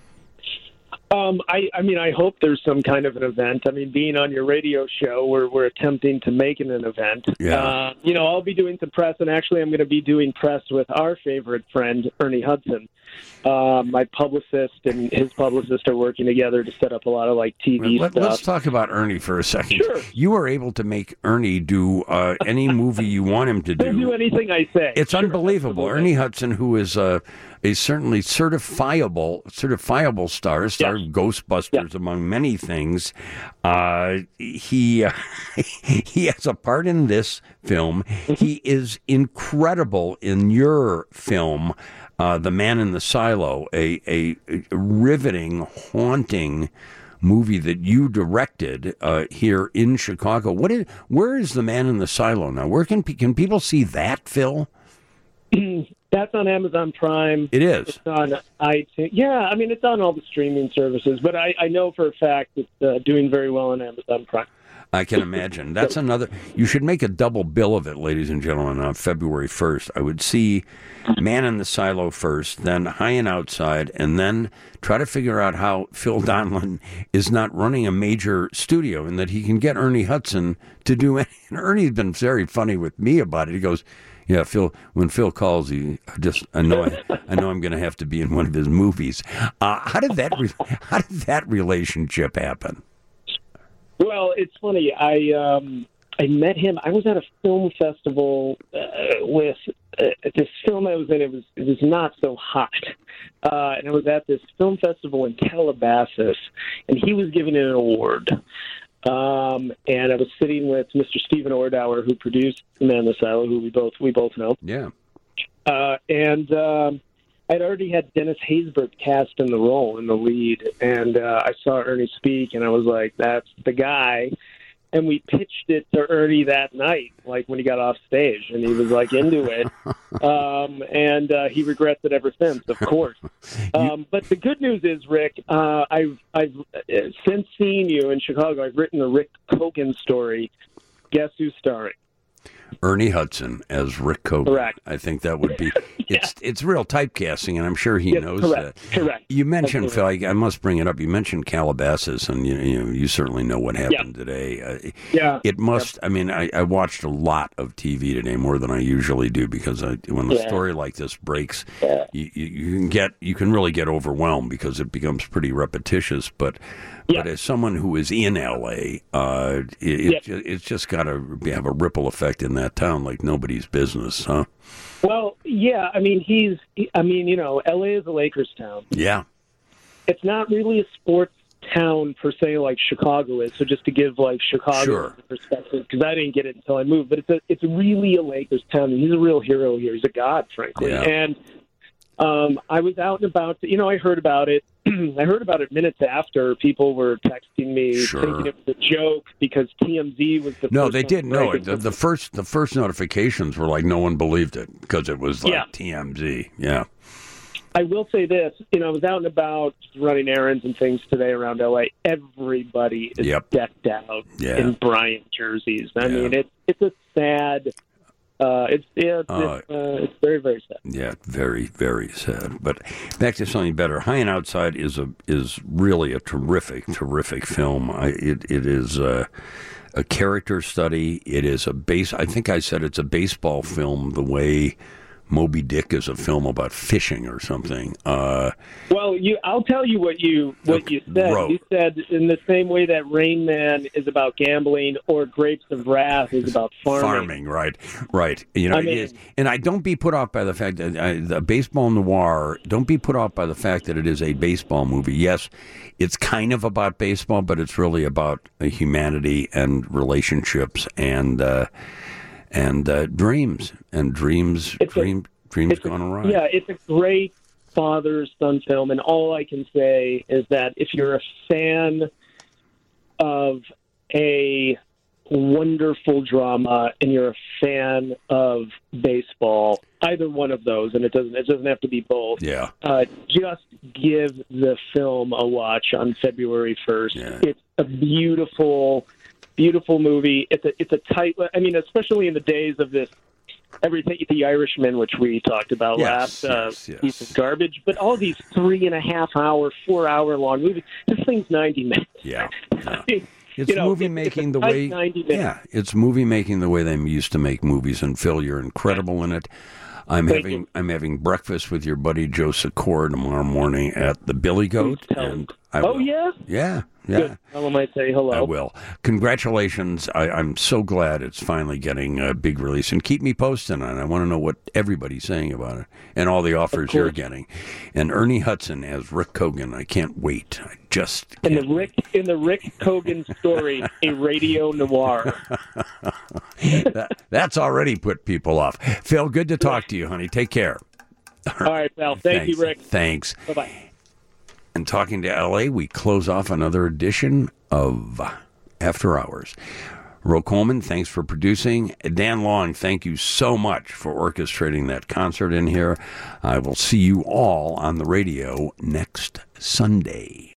Um, I, I mean, I hope there's some kind of an event. I mean, being on your radio show, we're we're attempting to make it an event. Yeah. Uh, you know, I'll be doing some press, and actually, I'm going to be doing press with our favorite friend, Ernie Hudson. Uh, my publicist and his publicist are working together to set up a lot of like T V Let, stuff. Let's talk about Ernie for a second. Sure. You were able to make Ernie do uh, any movie you want him to do. He'll do anything I say. It's Sure, unbelievable. absolutely. Ernie Hudson, who is uh, a certainly certifiable, certifiable star, star of Ghostbusters, among many things. Uh, he uh, he has a part in this film. He is incredible in your film, uh, The Man in the Silo, a, a, a riveting, haunting movie that you directed uh, here in Chicago. What is? Where is The Man in the Silo now? Where can can people see that, Phil? That's on Amazon Prime. It is. It's on iTunes. Yeah, I mean, it's on all the streaming services, but I, I know for a fact it's uh, doing very well on Amazon Prime. I can imagine. That's another. You should make a double bill of it, ladies and gentlemen, on February first. I would see Man in the Silo first, then High and Outside, and then try to figure out how Phil Donlin is not running a major studio and that he can get Ernie Hudson to do it. And Ernie's been very funny with me about it. He goes, yeah, Phil. When Phil calls, he I just I know I, I know I'm going to have to be in one of his movies. Uh, how did that re- How did that relationship happen? Well, it's funny. I um, I met him. I was at a film festival uh, with uh, this film I was in. It was it was not so hot, uh, and I was at this film festival in Calabasas, and he was giving an award. Um, and I was sitting with Mister Stephen Ordauer, who produced The Man in the Silo, who we both we both know. Yeah. Uh, and um, I'd already had Dennis Haysbert cast in the role, in the lead, and uh, I saw Ernie speak, and I was like, "That's the guy." And we pitched it to Ernie that night, like when he got off stage, and he was like into it. Um, and uh, he regrets it ever since, of course. Um, but the good news is, Rick, uh, I've I've uh, since seeing you in Chicago, I've written the Rick Kogan story. Guess who's starring? Ernie Hudson as Rick Kogan. Correct. I think that would be it's it's real typecasting, and I'm sure he Yes, knows correct, that. correct. You mentioned Absolutely. Phil. I, I must bring it up. You mentioned Calabasas, and you you, know, you certainly know what happened today. Uh, Yeah. It must. I mean, I, I watched a lot of T V today, more than I usually do, because I, when a Yeah. story like this breaks, you, you, you can get you can really get overwhelmed because it becomes pretty repetitious. But but as someone who is in L A, uh, it, it, ju- it's just got to have a ripple effect in that town like nobody's business, huh? Well, yeah. I mean, he's. I mean, you know, L A is a Lakers town. Yeah. It's not really a sports town per se like Chicago is. So just to give like Chicago Sure. a perspective, because I didn't get it until I moved, but it's a it's really a Lakers town, and he's a real hero here. He's a god, frankly. Yeah. And um, I was out and about. You know, I heard about it. I heard about it minutes after. People were texting me Sure. thinking it was a joke because T M Z was the No, first they one didn't to know break it. The, the first the first notifications were like no one believed it because it was like Yeah. T M Z. Yeah. I will say this, you know, I was out and about just running errands and things today around L A. Everybody is Yep. decked out Yeah. in Bryant jerseys. I Yeah. mean, it's it's a sad. Uh, it's yeah, it's, Oh. it's, uh, it's very very sad. Yeah, very, very sad. But back to something better. High and Outside is a is really a terrific, terrific film. I, it it is a, a character study. It is a base. I think I said it's a baseball film. The way Moby Dick is a film about fishing or something. Uh, Well, Well, you, I'll tell you what you what Okay, you said. wrote. You said in the same way that Rain Man is about gambling or Grapes of Wrath is about farming. Farming, right, right. You know, I it mean- is, and I don't be put off by the fact that uh, the baseball noir. Don't be put off by the fact that it is a baseball movie. Yes, it's kind of about baseball, but it's really about uh, humanity and relationships and uh, and uh, dreams and dreams, It's a- dream, dreams it's a- gone awry. Yeah, it's a great father-son film, and all I can say is that if you're a fan of a wonderful drama and you're a fan of baseball, either one of those, and it doesn't it doesn't have to be both. Yeah. Uh, just give the film a watch on February first. It's a beautiful, beautiful movie. It's a it's a tight. I mean, especially in the days of this. Everything, The Irishman, which we talked about Yes, last, uh, yes, yes. piece of garbage. But all these three and a half hour, four hour long movies. This thing's ninety minutes. Yeah. yeah. It's It's movie making the way, ninety minutes. yeah. It's movie making the way they used to make movies. And Phil, you're incredible in it. I'm Thank having you. I'm having breakfast with your buddy Joe Sikora tomorrow morning at the Billy Goat. And I oh will. yeah. Yeah, yeah. Good. Tell them I say hello. I will. Congratulations. I, I'm so glad it's finally getting a big release. And keep me posted on it. I want to know what everybody's saying about it and all the offers you're getting. And Ernie Hudson as Rick Cogan. I can't wait. I just In the Rick in the Rick Cogan story, a radio noir. that, that's already put people off. Phil, good to talk to you, honey. Take care. All right, pal. Thank you, Thanks. Rick. Thanks. Bye bye. And talking to L A, we close off another edition of After Hours. Ro Coleman, thanks for producing. Dan Long, thank you so much for orchestrating that concert in here. I will see you all on the radio next Sunday.